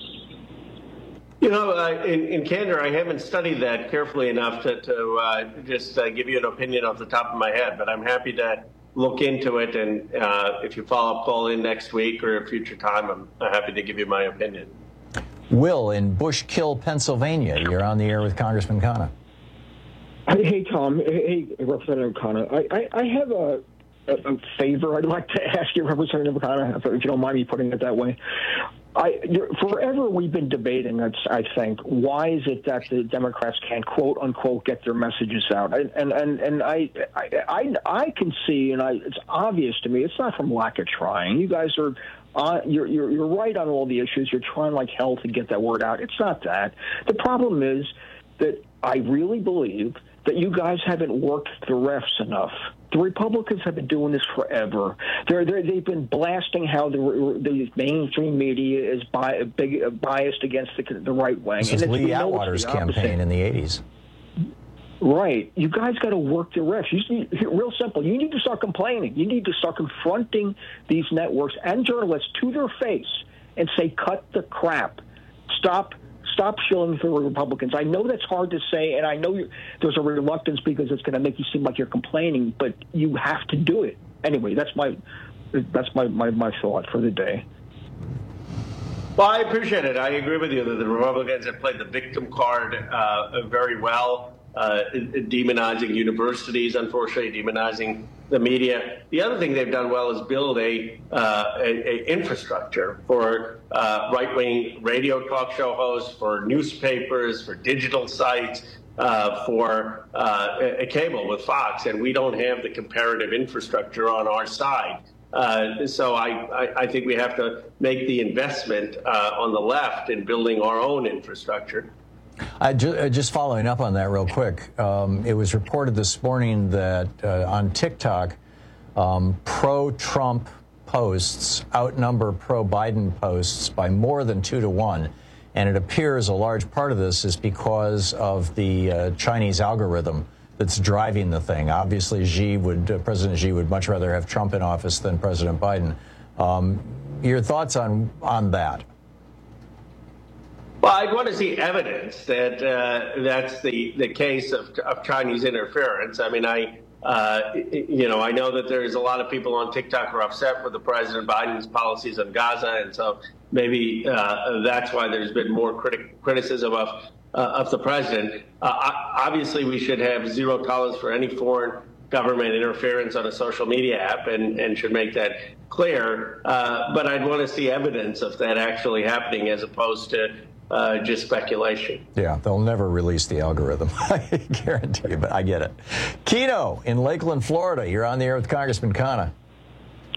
You know, uh, in, in candor, I haven't studied that carefully enough to, to uh, just uh, give you an opinion off the top of my head, but I'm happy to look into it, and uh, if you follow up, call in next week or a future time, I'm happy to give you my opinion. Will in Bushkill, Pennsylvania. You're on the air with Congressman Khanna. Hey, Tom. Hey, Representative Khanna. I, I, I have a, a, a favor I'd like to ask you, Representative Khanna, if you don't mind me putting it that way. I, forever we've been debating, I think, why is it that the Democrats can't, quote, unquote, get their messages out? And and, and, and I, I I can see, and I, it's obvious to me, it's not from lack of trying. You guys are, uh, you're, you're, you're right on all the issues. You're trying like hell to get that word out. It's not that. The problem is that I really believe that you guys haven't worked the refs enough. The Republicans have been doing this forever. They're, they're, they've been blasting how the, the mainstream media is bi- big, biased against the, the right wing. This and is Lee Atwater's campaign in the eighties. Right. You guys got to work the refs. You need, real simple. You need to start complaining. You need to start confronting these networks and journalists to their face and say, cut the crap. Stop Stop shilling for Republicans. I know that's hard to say, and I know you, there's a reluctance because it's going to make you seem like you're complaining, but you have to do it. Anyway, that's my that's my, my, my thought for the day. Well, I appreciate it. I agree with you that the Republicans have played the victim card uh, very well, uh, demonizing universities, unfortunately, demonizing the media. The other thing they've done well is build a, uh, a, a infrastructure for uh, right-wing radio talk show hosts, for newspapers, for digital sites, uh, for uh, a cable with Fox, and we don't have the comparative infrastructure on our side. Uh, so I, I, I think we have to make the investment uh, on the left in building our own infrastructure. I ju- just following up on that real quick, um, it was reported this morning that uh, on TikTok, um, pro-Trump posts outnumber pro-Biden posts by more than two to one. And it appears a large part of this is because of the uh, Chinese algorithm that's driving the thing. Obviously, Xi would, uh, President Xi would much rather have Trump in office than President Biden. Um, your thoughts on, on that? Well, I'd want to see evidence that uh, that's the, the case of, of Chinese interference. I mean, I, uh, you know, I know that there's a lot of people on TikTok who are upset with the President Biden's policies on Gaza, and so maybe uh, that's why there's been more criti- criticism of uh, of the president. Uh, obviously, we should have zero tolerance for any foreign government interference on a social media app, and, and should make that clear. Uh, but I'd want to see evidence of that actually happening, as opposed to Uh, just speculation. Yeah, they'll never release the algorithm. I guarantee you, but I get it. Keno in Lakeland, Florida. You're on the air with Congressman Khanna.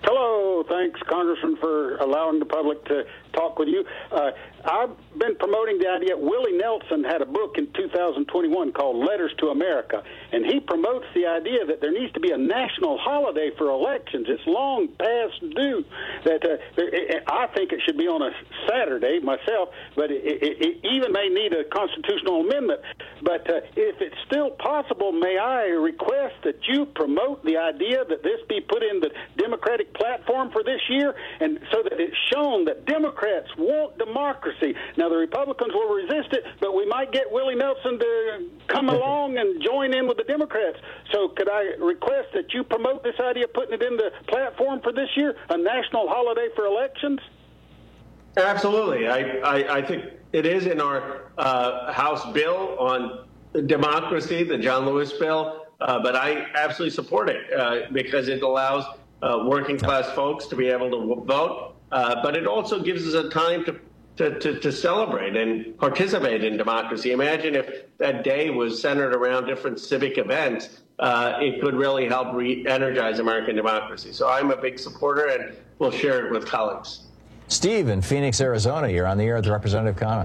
Hello. Thanks, Congressman, for allowing the public to talk with you. Uh, I've been promoting the idea. Willie Nelson had a book in two thousand twenty-one called Letters to America, and he promotes the idea that there needs to be a national holiday for elections. It's long past due. That uh, it, I think it should be on a Saturday myself, but it, it, it even may need a constitutional amendment. But uh, if it's still possible, may I request that you promote the idea that this be put in the Democratic platform for this year, and so that it's shown that Democrats want democracy. Now, the Republicans will resist it, but we might get Willie Nelson to come along and join in with the Democrats. So could I request that you promote this idea of putting it in the platform for this year, a national holiday for elections? Absolutely. I, I, I think it is in our uh, House bill on democracy, the John Lewis bill, uh, but I absolutely support it uh, because it allows uh, working class folks to be able to vote, uh, but it also gives us a time to To, to, to celebrate and participate in democracy. Imagine if that day was centered around different civic events. Uh, it could really help re-energize American democracy. So I'm a big supporter, and we'll share it with colleagues. Steve in Phoenix, Arizona, you're on the air with Representative Khanna.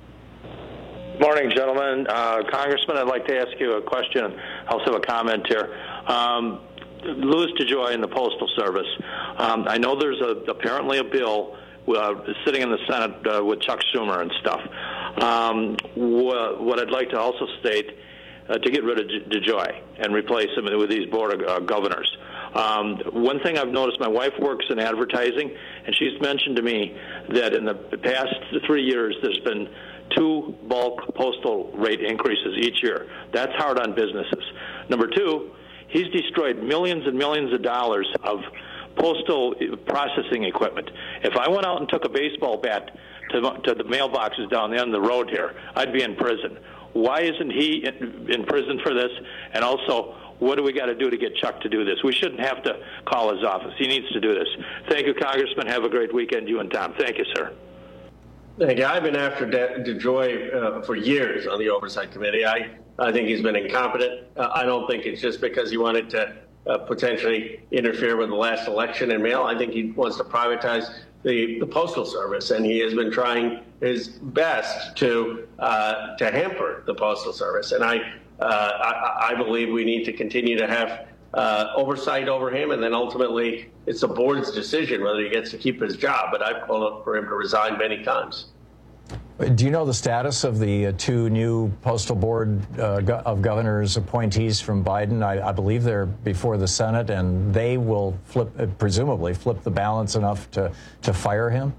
Morning, gentlemen. Uh, Congressman, I'd like to ask you a question, also a comment here. Um, Louis DeJoy in the Postal Service. Um, I know there's a, apparently a bill Uh, sitting in the Senate uh, with Chuck Schumer and stuff. Um, wh- what I'd like to also state, uh, to get rid of DeJoy and replace him with these board of uh, governors. Um, one thing I've noticed, my wife works in advertising, and she's mentioned to me that in the past three years there's been two bulk postal rate increases each year. That's hard on businesses. Number two, he's destroyed millions and millions of dollars of postal processing equipment. If I went out and took a baseball bat to, to the mailboxes down the end of the road here, I'd be in prison. Why isn't he in, in prison for this? And also, what do we got to do to get Chuck to do this? We shouldn't have to call his office. He needs to do this. Thank you, Congressman. Have a great weekend, you and Tom. Thank you, sir. Thank you. I've been after De- DeJoy uh, for years on the Oversight Committee. I, I think he's been incompetent. Uh, I don't think it's just because he wanted to Uh, potentially interfere with the last election in mail. I think he wants to privatize the, the Postal Service, and he has been trying his best to uh, to hamper the Postal Service. And I, uh, I I believe we need to continue to have uh, oversight over him, and then ultimately it's the board's decision whether he gets to keep his job. But I've called for him to resign many times. Do you know the status of the uh, two new Postal Board uh, go- of Governors appointees from Biden? I, I believe they're before the Senate, and they will flip, uh, presumably flip the balance enough to, to fire him?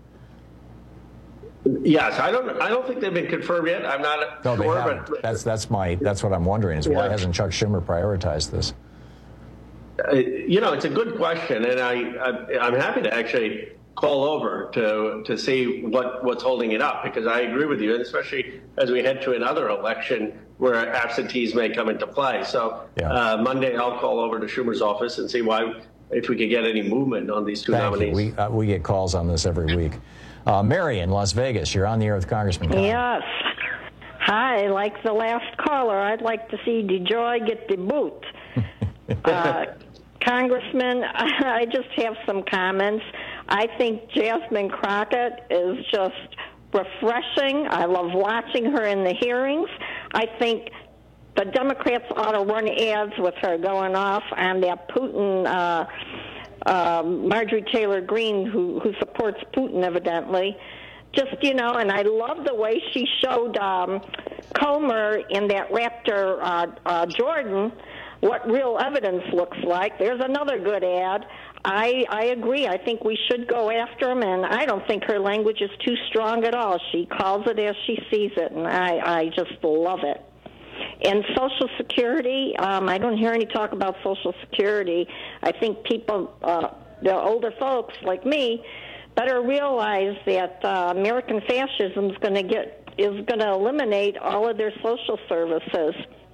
Yes, I don't. I don't think they've been confirmed yet. I'm not no, sure. They haven't. But that's that's my that's what I'm wondering is why yeah. hasn't Chuck Schumer prioritized this? Uh, you know, it's a good question, and I, I I'm happy to actually call over to to see what, what's holding it up, because I agree with you, and especially as we head to another election where absentees may come into play. So yeah. uh, Monday I'll call over to Schumer's office and see why, if we could get any movement on these two Thank nominees. You. We, uh, we get calls on this every week. Uh, Mary in Las Vegas, you're on the air with Congressman Khanna. Yes. Hi, like the last caller, I'd like to see DeJoy get the boot. uh, Congressman, I just have some comments. I think Jasmine Crockett is just refreshing. I love watching her in the hearings. I think the Democrats ought to run ads with her going off on that Putin, uh, uh, Marjorie Taylor Greene, who, who supports Putin, evidently. Just, you know, and I love the way she showed um, Comer in that Raptor uh, uh, Jordan what real evidence looks like. There's another good ad. I, I agree. I think we should go after him, and I don't think her language is too strong at all. She calls it as she sees it, and I, I just love it. And Social Security, um, I don't hear any talk about Social Security. I think people, uh, the older folks like me, better realize that uh, American fascism is going to get is going to eliminate all of their social services.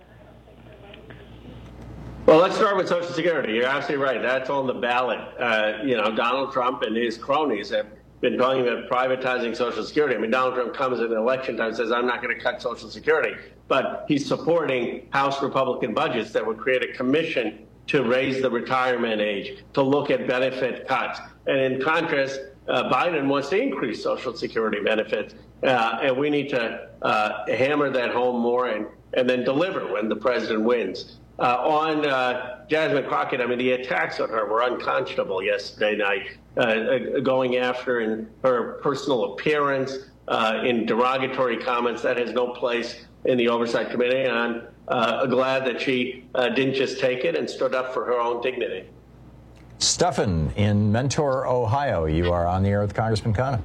Well, let's start with Social Security. You're absolutely right. That's on the ballot. Uh, you know, Donald Trump and his cronies have been talking about privatizing Social Security. I mean, Donald Trump comes in election time and says, I'm not going to cut Social Security. But he's supporting House Republican budgets that would create a commission to raise the retirement age, to look at benefit cuts. And in contrast, uh, Biden wants to increase Social Security benefits. Uh, and we need to uh, hammer that home more and, and then deliver when the president wins. Uh, on uh, Jasmine Crockett, I mean, the attacks on her were unconscionable yesterday night, uh, going after in her personal appearance, uh, in derogatory comments. That has no place in the Oversight Committee, and I'm uh, glad that she uh, didn't just take it and stood up for her own dignity. Stephan in Mentor, Ohio. You are on the air with Congressman Khanna.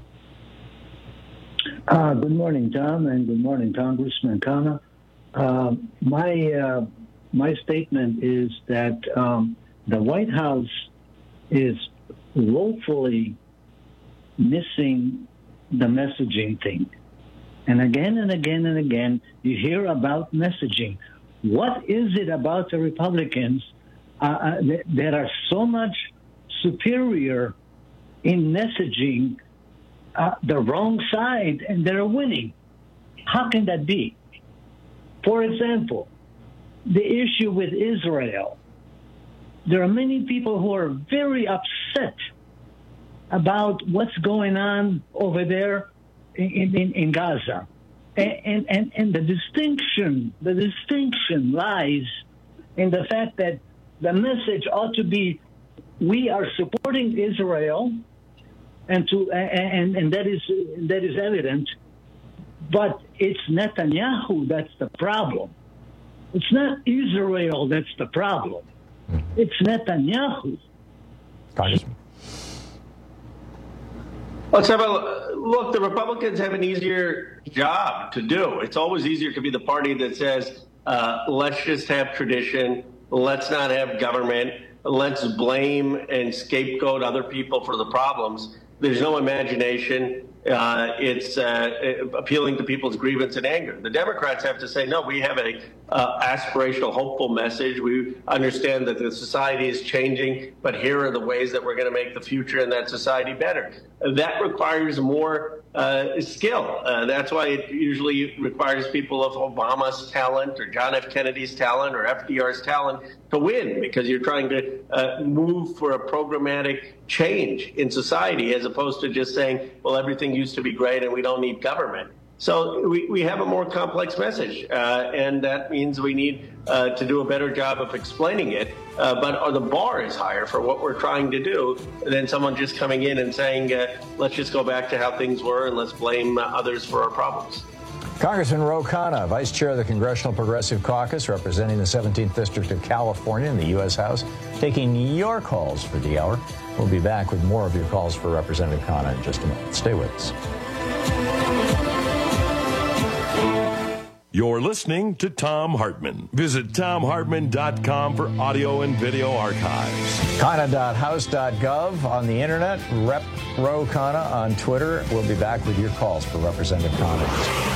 Uh, good morning, Tom, and good morning, Congressman Khanna. Uh, my uh, my statement is that um, the White House is woefully missing the messaging thing. And again and again and again, you hear about messaging. What is it about the Republicans uh, that, that are so much superior in messaging uh, the wrong side and they're winning? How can that be? For example, the issue with Israel. There are many people who are very upset about what's going on over there in, in, in Gaza. And, and, and the distinction, the distinction lies in the fact that the message ought to be, we are supporting Israel, and to and, and that is that is evident, but it's Netanyahu that's the problem. It's not Israel that's the problem. It's Netanyahu. Congressman. Let's have a look. The Republicans have an easier job to do. It's always easier to be the party that says, uh, let's just have tradition. Let's not have government. Let's blame and scapegoat other people for the problems. There's no imagination. Uh, it's uh, appealing to people's grievance and anger. The Democrats have to say, no, we have a uh, aspirational, hopeful message. We understand that the society is changing, but here are the ways that we're going to make the future in that society better. That requires more uh, skill. Uh, that's why it usually requires people of Obama's talent or John F. Kennedy's talent or F D R's talent to win, because you're trying to uh, move for a programmatic change in society as opposed to just saying, well, everything used to be great and we don't need government. So we, we have a more complex message, uh, and that means we need uh, to do a better job of explaining it. Uh, but uh, the bar is higher for what we're trying to do than someone just coming in and saying, uh, let's just go back to how things were and let's blame uh, others for our problems. Congressman Ro Khanna, Vice Chair of the Congressional Progressive Caucus, representing the seventeenth District of California in the U S House, taking your calls for the hour. We'll be back with more of your calls for Representative Khanna in just a moment. Stay with us. You're listening to Thom Hartmann. Visit Thom Hartmann dot com for audio and video archives. Khanna dot house dot gov on the internet. Rep Ro Khanna on Twitter. We'll be back with your calls for Representative Khanna.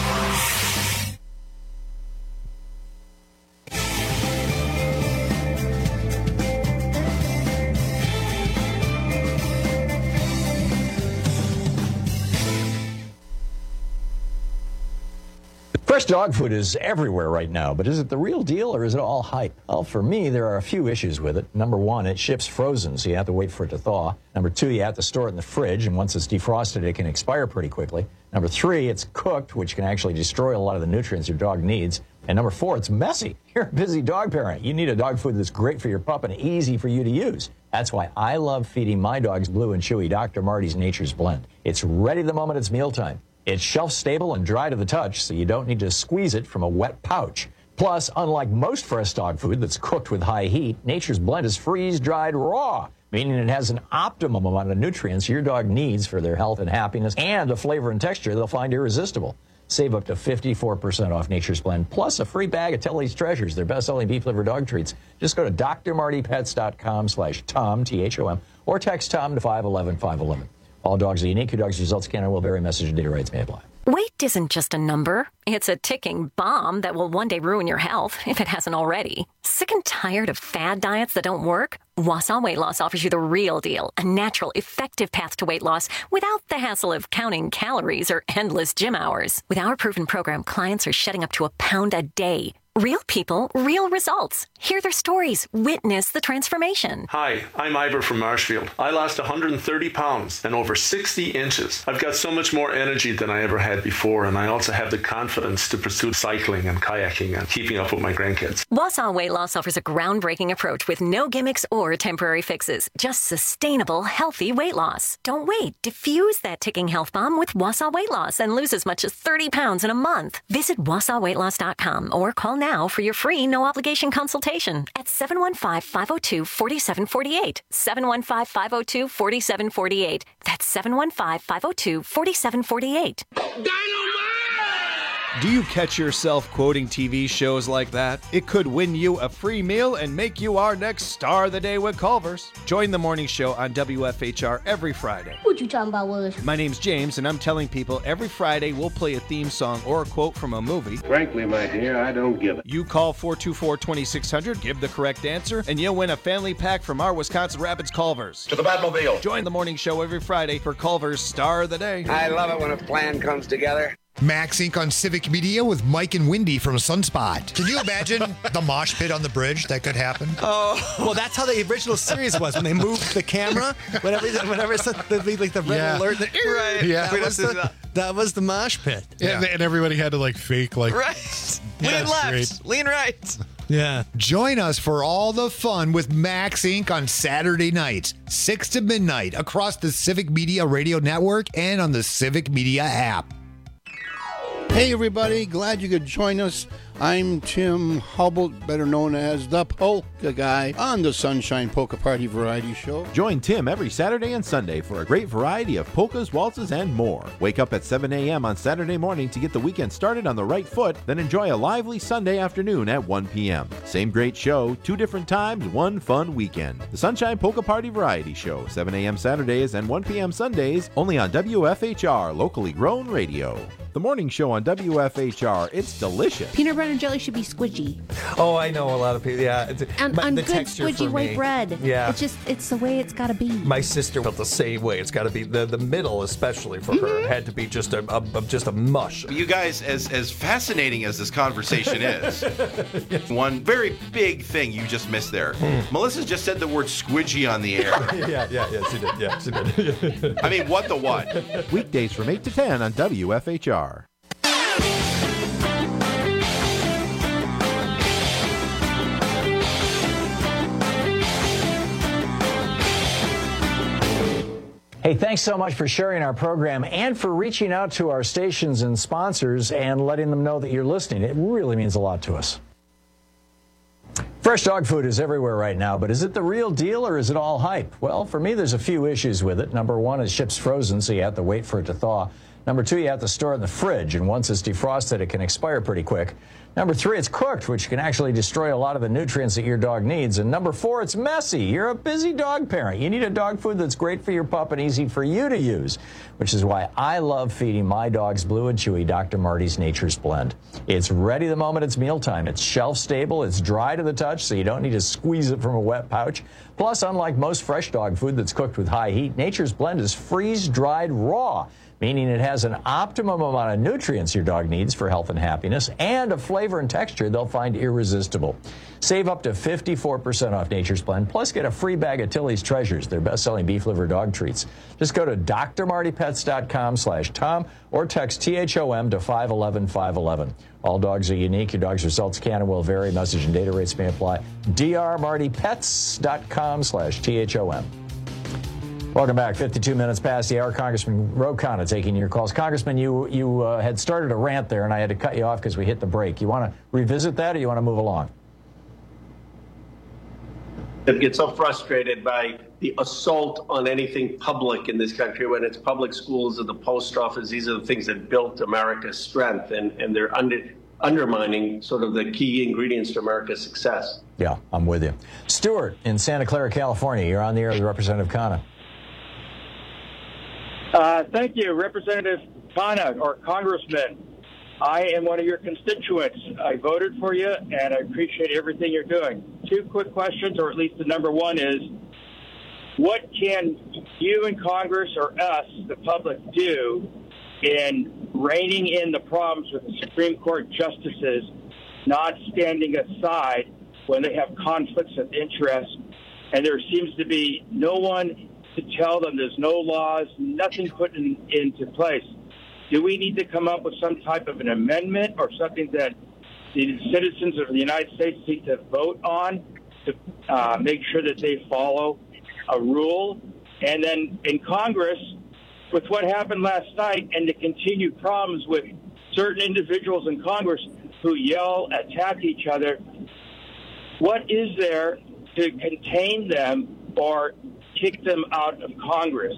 Fresh dog food is everywhere right now, but is it the real deal or is it all hype? Well, for me, there are a few issues with it. Number one, it ships frozen, so you have to wait for it to thaw. Number two, you have to store it in the fridge, and once it's defrosted, it can expire pretty quickly. Number three, it's cooked, which can actually destroy a lot of the nutrients your dog needs. And number four, it's messy. You're a busy dog parent. You need a dog food that's great for your pup and easy for you to use. That's why I love feeding my dogs Blue and Chewy Doctor Marty's Nature's Blend. It's ready the moment it's mealtime. It's shelf-stable and dry to the touch, so you don't need to squeeze it from a wet pouch. Plus, unlike most fresh dog food that's cooked with high heat, Nature's Blend is freeze-dried raw, meaning it has an optimum amount of nutrients your dog needs for their health and happiness, and a flavor and texture they'll find irresistible. Save up to fifty-four percent off Nature's Blend, plus a free bag of Telly's Treasures, their best-selling beef-liver dog treats. Just go to D R Marty Pets dot com slash Tom, T H O M, or text Tom to five one one, five one one. All dogs are unique. Your dog's results can and will vary. Message and data rates may apply. Weight isn't just a number. It's a ticking bomb that will one day ruin your health, if it hasn't already. Sick and tired of fad diets that don't work? Wausau Weight Loss offers you the real deal, a natural, effective path to weight loss without the hassle of counting calories or endless gym hours. With our proven program, clients are shedding up to a pound a day. Real people, real results. Hear their stories. Witness the transformation. Hi, I'm Ivor from Marshfield. I lost one hundred thirty pounds and over sixty inches. I've got so much more energy than I ever had before, and I also have the confidence to pursue cycling and kayaking and keeping up with my grandkids. Wausau Weight Loss offers a groundbreaking approach with no gimmicks or temporary fixes. Just sustainable, healthy weight loss. Don't wait. Diffuse that ticking health bomb with Wausau Weight Loss and lose as much as thirty pounds in a month. Visit wausau weight loss dot com or call now for your free no-obligation consultation at seven one five, five oh two, four seven four eight. seven one five, five oh two, four seven four eight. That's seven one five, five oh two, four seven four eight. Do you catch yourself quoting T V shows like that? It could win you a free meal and make you our next star of the day with Culver's. Join the morning show on W F H R every Friday. What you talking about, Willis? My name's James, and I'm telling people every Friday we'll play a theme song or a quote from a movie. Frankly, my dear, I don't give it. You call four two four, two six zero zero, give the correct answer, and you'll win a family pack from our Wisconsin Rapids Culver's. To the Batmobile. Join the morning show every Friday for Culver's Star of the Day. I love it when a plan comes together. Max Incorporated on Civic Media with Mike and Wendy from Sunspot. Can you imagine the mosh pit on the bridge that could happen? Oh, well, that's how the original series was when they moved the camera. Whenever, whenever it's the, the, like the red Yeah. alert, the, Right. Yeah, that Yeah. was the, that was the mosh pit. Yeah. And, and everybody had to like fake like Right. Yeah, Lean that's left, great. lean right. Yeah. Join us for all the fun with Max Incorporated on Saturday nights, six to midnight, across the Civic Media Radio Network and on the Civic Media app. Hey everybody, glad you could join us. I'm Tim Hubble, better known as the Polka Guy, on the Sunshine Polka Party Variety Show. Join Tim every Saturday and Sunday for a great variety of polkas, waltzes, and more. Wake up at seven a.m. on Saturday morning to get the weekend started on the right foot, then enjoy a lively Sunday afternoon at one p.m. Same great show, two different times, one fun weekend. The Sunshine Polka Party Variety Show, seven a.m. Saturdays and one p.m. Sundays, only on W F H R, locally grown radio. The morning show on W F H R, it's delicious. Peanut butter and jelly should be squidgy. Oh, I know a lot of people. Yeah, it's, And but on the good texture squidgy for white me, bread. Yeah, It's just, it's the way it's got to be. my sister felt the same way. It's got to be the the middle, especially for Mm-hmm. her, had to be just a, a, a just a mush. You guys, as as fascinating as this conversation is, one very big thing you just missed there. Melissa just said the word squidgy on the air. yeah, yeah, yeah, she did. Yeah, she did. I mean, what the what? Weekdays from eight to ten on W F H R. Hey, thanks so much for sharing our program and for reaching out to our stations and sponsors and letting them know that you're listening. It really means a lot to us. Fresh dog food is everywhere right now, but is it the real deal or is it all hype? Well, for me, there's a few issues with it. Number one, it ships frozen, so you have to wait for it to thaw. Number two, you have to store it in the fridge, and once it's defrosted, it can expire pretty quick. Number three, it's cooked, which can actually destroy a lot of the nutrients that your dog needs. And number four, it's messy. You're a busy dog parent. You need a dog food that's great for your pup and easy for you to use, which is why I love feeding my dogs Blue and Chewy Doctor Marty's Nature's Blend. It's ready the moment it's mealtime. It's shelf stable. It's dry to the touch, so you don't need to squeeze it from a wet pouch. Plus, unlike most fresh dog food that's cooked with high heat, Nature's Blend is freeze-dried raw, meaning it has an optimum amount of nutrients your dog needs for health and happiness, and a flavor and texture they'll find irresistible. Save up to fifty-four percent off Nature's Blend, plus get a free bag of Tilly's Treasures, their best-selling beef liver dog treats. Just go to d r marty pets dot com slash tom or text T H O M to five one one, five one one. All dogs are unique. Your dog's results can and will vary. Message and data rates may apply. d r marty pets dot com slash T H O M. Welcome back. fifty-two minutes past the hour. Congressman Ro Khanna taking your calls. Congressman, you you uh, had started a rant there, and I had to cut you off because we hit the break. You want to revisit that, or you want to move along? I get so frustrated by the assault on anything public in this country when it's public schools or the post office. These are the things that built America's strength, and, and they're under, undermining sort of the key ingredients to America's success. Yeah, I'm with you. Stuart in Santa Clara, California. You're on the air with Representative Khanna. Uh, thank you, Representative Khanna, or Congressman. I am one of your constituents. I voted for you, and I appreciate everything you're doing. Two quick questions, or at least the number one is, what can you and Congress or us, the public, do in reining in the problems with the Supreme Court justices not standing aside when they have conflicts of interest, and there seems to be no one to tell them. There's no laws, nothing put in, into place. Do we need to come up with some type of an amendment or something that the citizens of the United States need to vote on to uh, make sure that they follow a rule? And then in Congress, with what happened last night and the continued problems with certain individuals in Congress who yell, attack each other, what is there to contain them or kick them out of Congress?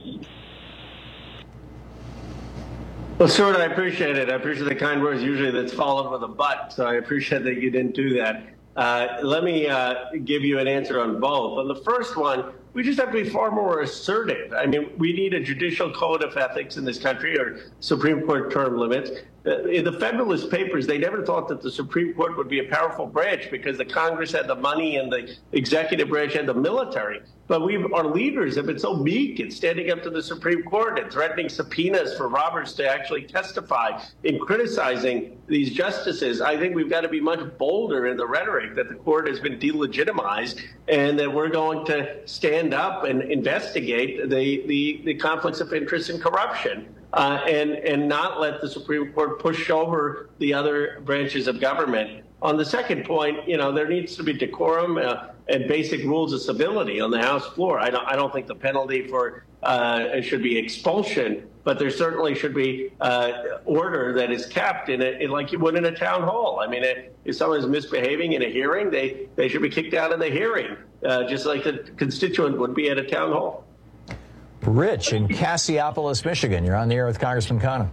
Well, Stuart, I appreciate it. I appreciate the kind words. Usually that's followed with a but, so I appreciate that you didn't do that. Uh, let me uh, give you an answer on both. On the first one, we just have to be far more assertive. I mean, we need a judicial code of ethics in this country, or Supreme Court term limits. Uh, in the Federalist Papers, they never thought that the Supreme Court would be a powerful branch because the Congress had the money and the executive branch had the military. But we, our leaders have been so meek in standing up to the Supreme Court and threatening subpoenas for Roberts to actually testify in criticizing these justices. I think we've got to be much bolder in the rhetoric that the court has been delegitimized and that we're going to stand up and investigate the, the, the conflicts of interest and corruption. Uh, and, and not let the Supreme Court push over the other branches of government. On the second point, you know, there needs to be decorum uh, and basic rules of civility on the House floor. I don't, I don't think the penalty for uh, should be expulsion, but there certainly should be uh, order that is kept in it, like you would in a town hall. I mean, if someone is misbehaving in a hearing, they, they should be kicked out of the hearing, uh, just like the constituent would be at a town hall. Rich in Cassiopolis, Michigan. You're on the air with Congressman Khanna.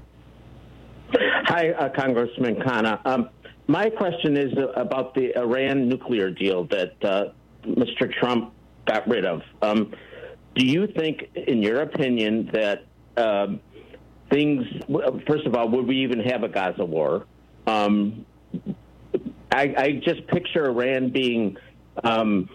Hi, uh, Congressman Khanna. Um, my question is about the Iran nuclear deal that uh, Mister Trump got rid of. Um, do you think, in your opinion, that um, things, first of all, would we even have a Gaza war? Um, I, I just picture Iran being um,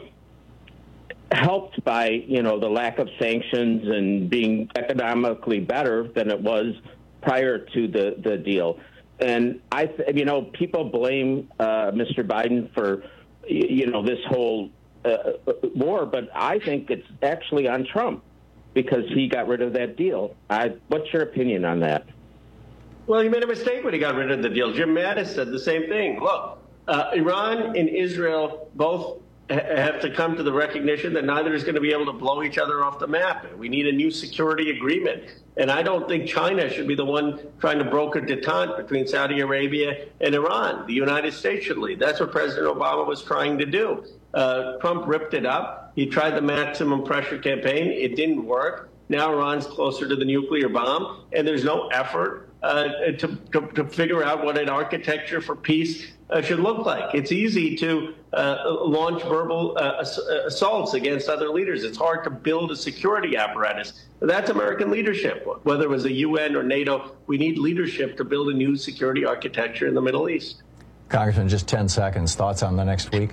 helped by, you know, the lack of sanctions and being economically better than it was prior to the, the deal. And I, th- you know, people blame uh, Mister Biden for, you know, this whole uh, war, but I think it's actually on Trump because he got rid of that deal. I, what's your opinion on that? Well, he made a mistake when he got rid of the deal. Jim Mattis said the same thing. Look, uh, Iran and Israel both have to come to the recognition that neither is going to be able to blow each other off the map. We need a new security agreement. And I don't think China should be the one trying to broker detente between Saudi Arabia and Iran. The United States should lead. That's what President Obama was trying to do. Uh, Trump ripped it up. He tried the maximum pressure campaign. It didn't work. Now Iran's closer to the nuclear bomb, and there's no effort uh, to, to, to figure out what an architecture for peace uh, should look like. It's easy to uh, launch verbal uh, assaults against other leaders. It's hard to build a security apparatus. That's American leadership. Whether it was the U N or NATO, we need leadership to build a new security architecture in the Middle East. Congressman, just ten seconds. Thoughts on the next week?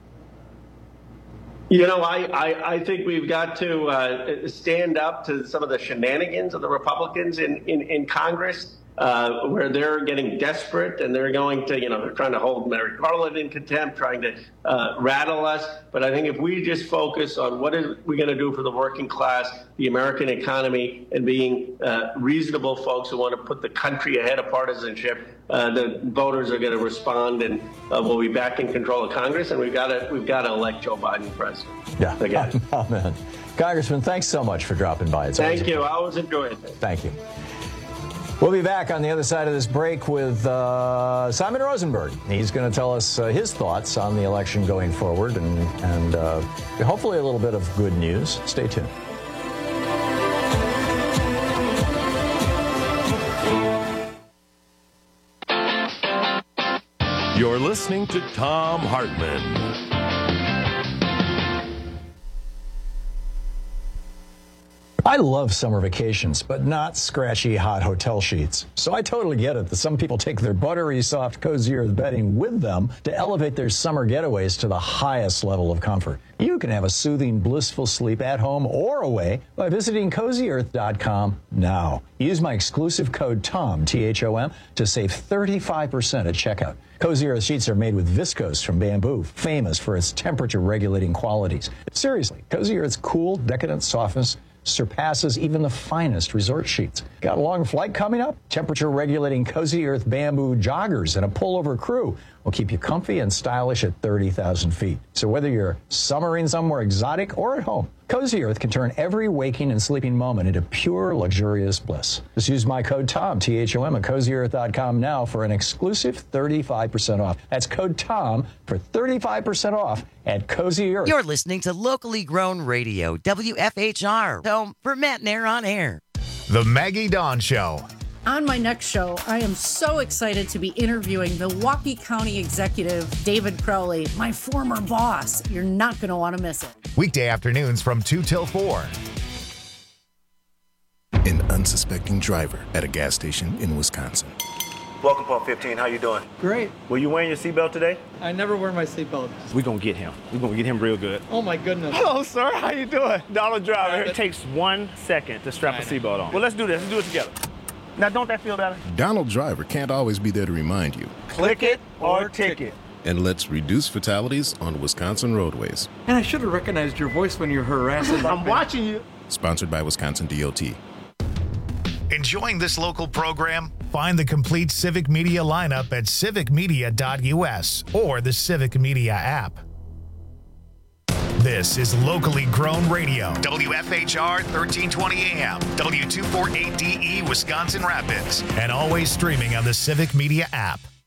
You know, I, I, I think we've got to uh, stand up to some of the shenanigans of the Republicans in, in, in Congress, uh, where they're getting desperate and they're going to, you know, they're trying to hold Merrick Garland in contempt, trying to uh, rattle us. But I think if we just focus on what is we going to do for the working class, the American economy, and being uh, reasonable folks who want to put the country ahead of partisanship, uh, the voters are going to respond, and uh, we'll be back in control of Congress. And we've got to we've got to elect Joe Biden president. Yeah, again. Amen. Congressman, thanks so much for dropping by. It's Thank you. I always enjoy it. Thank you. We'll be back on the other side of this break with uh, Simon Rosenberg. He's going to tell us uh, his thoughts on the election going forward, and, and uh, hopefully a little bit of good news. Stay tuned. You're listening to Thom Hartmann. I love summer vacations, but not scratchy, hot hotel sheets. So I totally get it that some people take their buttery, soft, Cozy Earth bedding with them to elevate their summer getaways to the highest level of comfort. You can have a soothing, blissful sleep at home or away by visiting cozy earth dot com now. Use my exclusive code TOM, T H O M, to save thirty-five percent at checkout. Cozy Earth sheets are made with viscose from bamboo, famous for its temperature-regulating qualities. Seriously, Cozy Earth's cool, decadent softness surpasses even the finest resort sheets. Got a long flight coming up? Temperature-regulating Cozy Earth bamboo joggers and a pullover crew will keep you comfy and stylish at thirty thousand feet. So whether you're summering somewhere exotic or at home, Cozy Earth can turn every waking and sleeping moment into pure, luxurious bliss. Just use my code TOM, T H O M, at cozy earth dot com now for an exclusive thirty-five percent off. That's code TOM for thirty-five percent off at Cozy Earth. You're listening to locally grown radio, W F H R, home for Matt Nair on air. The Maggie Dawn Show. On my next show, I am so excited to be interviewing Milwaukee County Executive David Crowley, my former boss. You're not going to want to miss it. Weekday afternoons from two till four. An unsuspecting driver at a gas station in Wisconsin. Welcome, Pump fifteen. How you doing? Great. Were you wearing your seatbelt today? I never wear my seatbelt. We're going to get him. We're going to get him real good. Oh, my goodness. Hello, sir. How you doing? Donald Driver. It takes one second to strap a seatbelt on. Well, let's do this. Let's do it together. Now, don't that feel better? Donald Driver can't always be there to remind you. Click it or ticket. And let's reduce fatalities on Wisconsin roadways. And I should have recognized your voice when you're harassing. I'm watching you. Sponsored by Wisconsin D O T. Enjoying this local program? Find the complete Civic Media lineup at civic media dot U S or the Civic Media app. This is locally grown radio. W F H R thirteen twenty A M, W two forty-eight D E Wisconsin Rapids, and always streaming on the Civic Media app.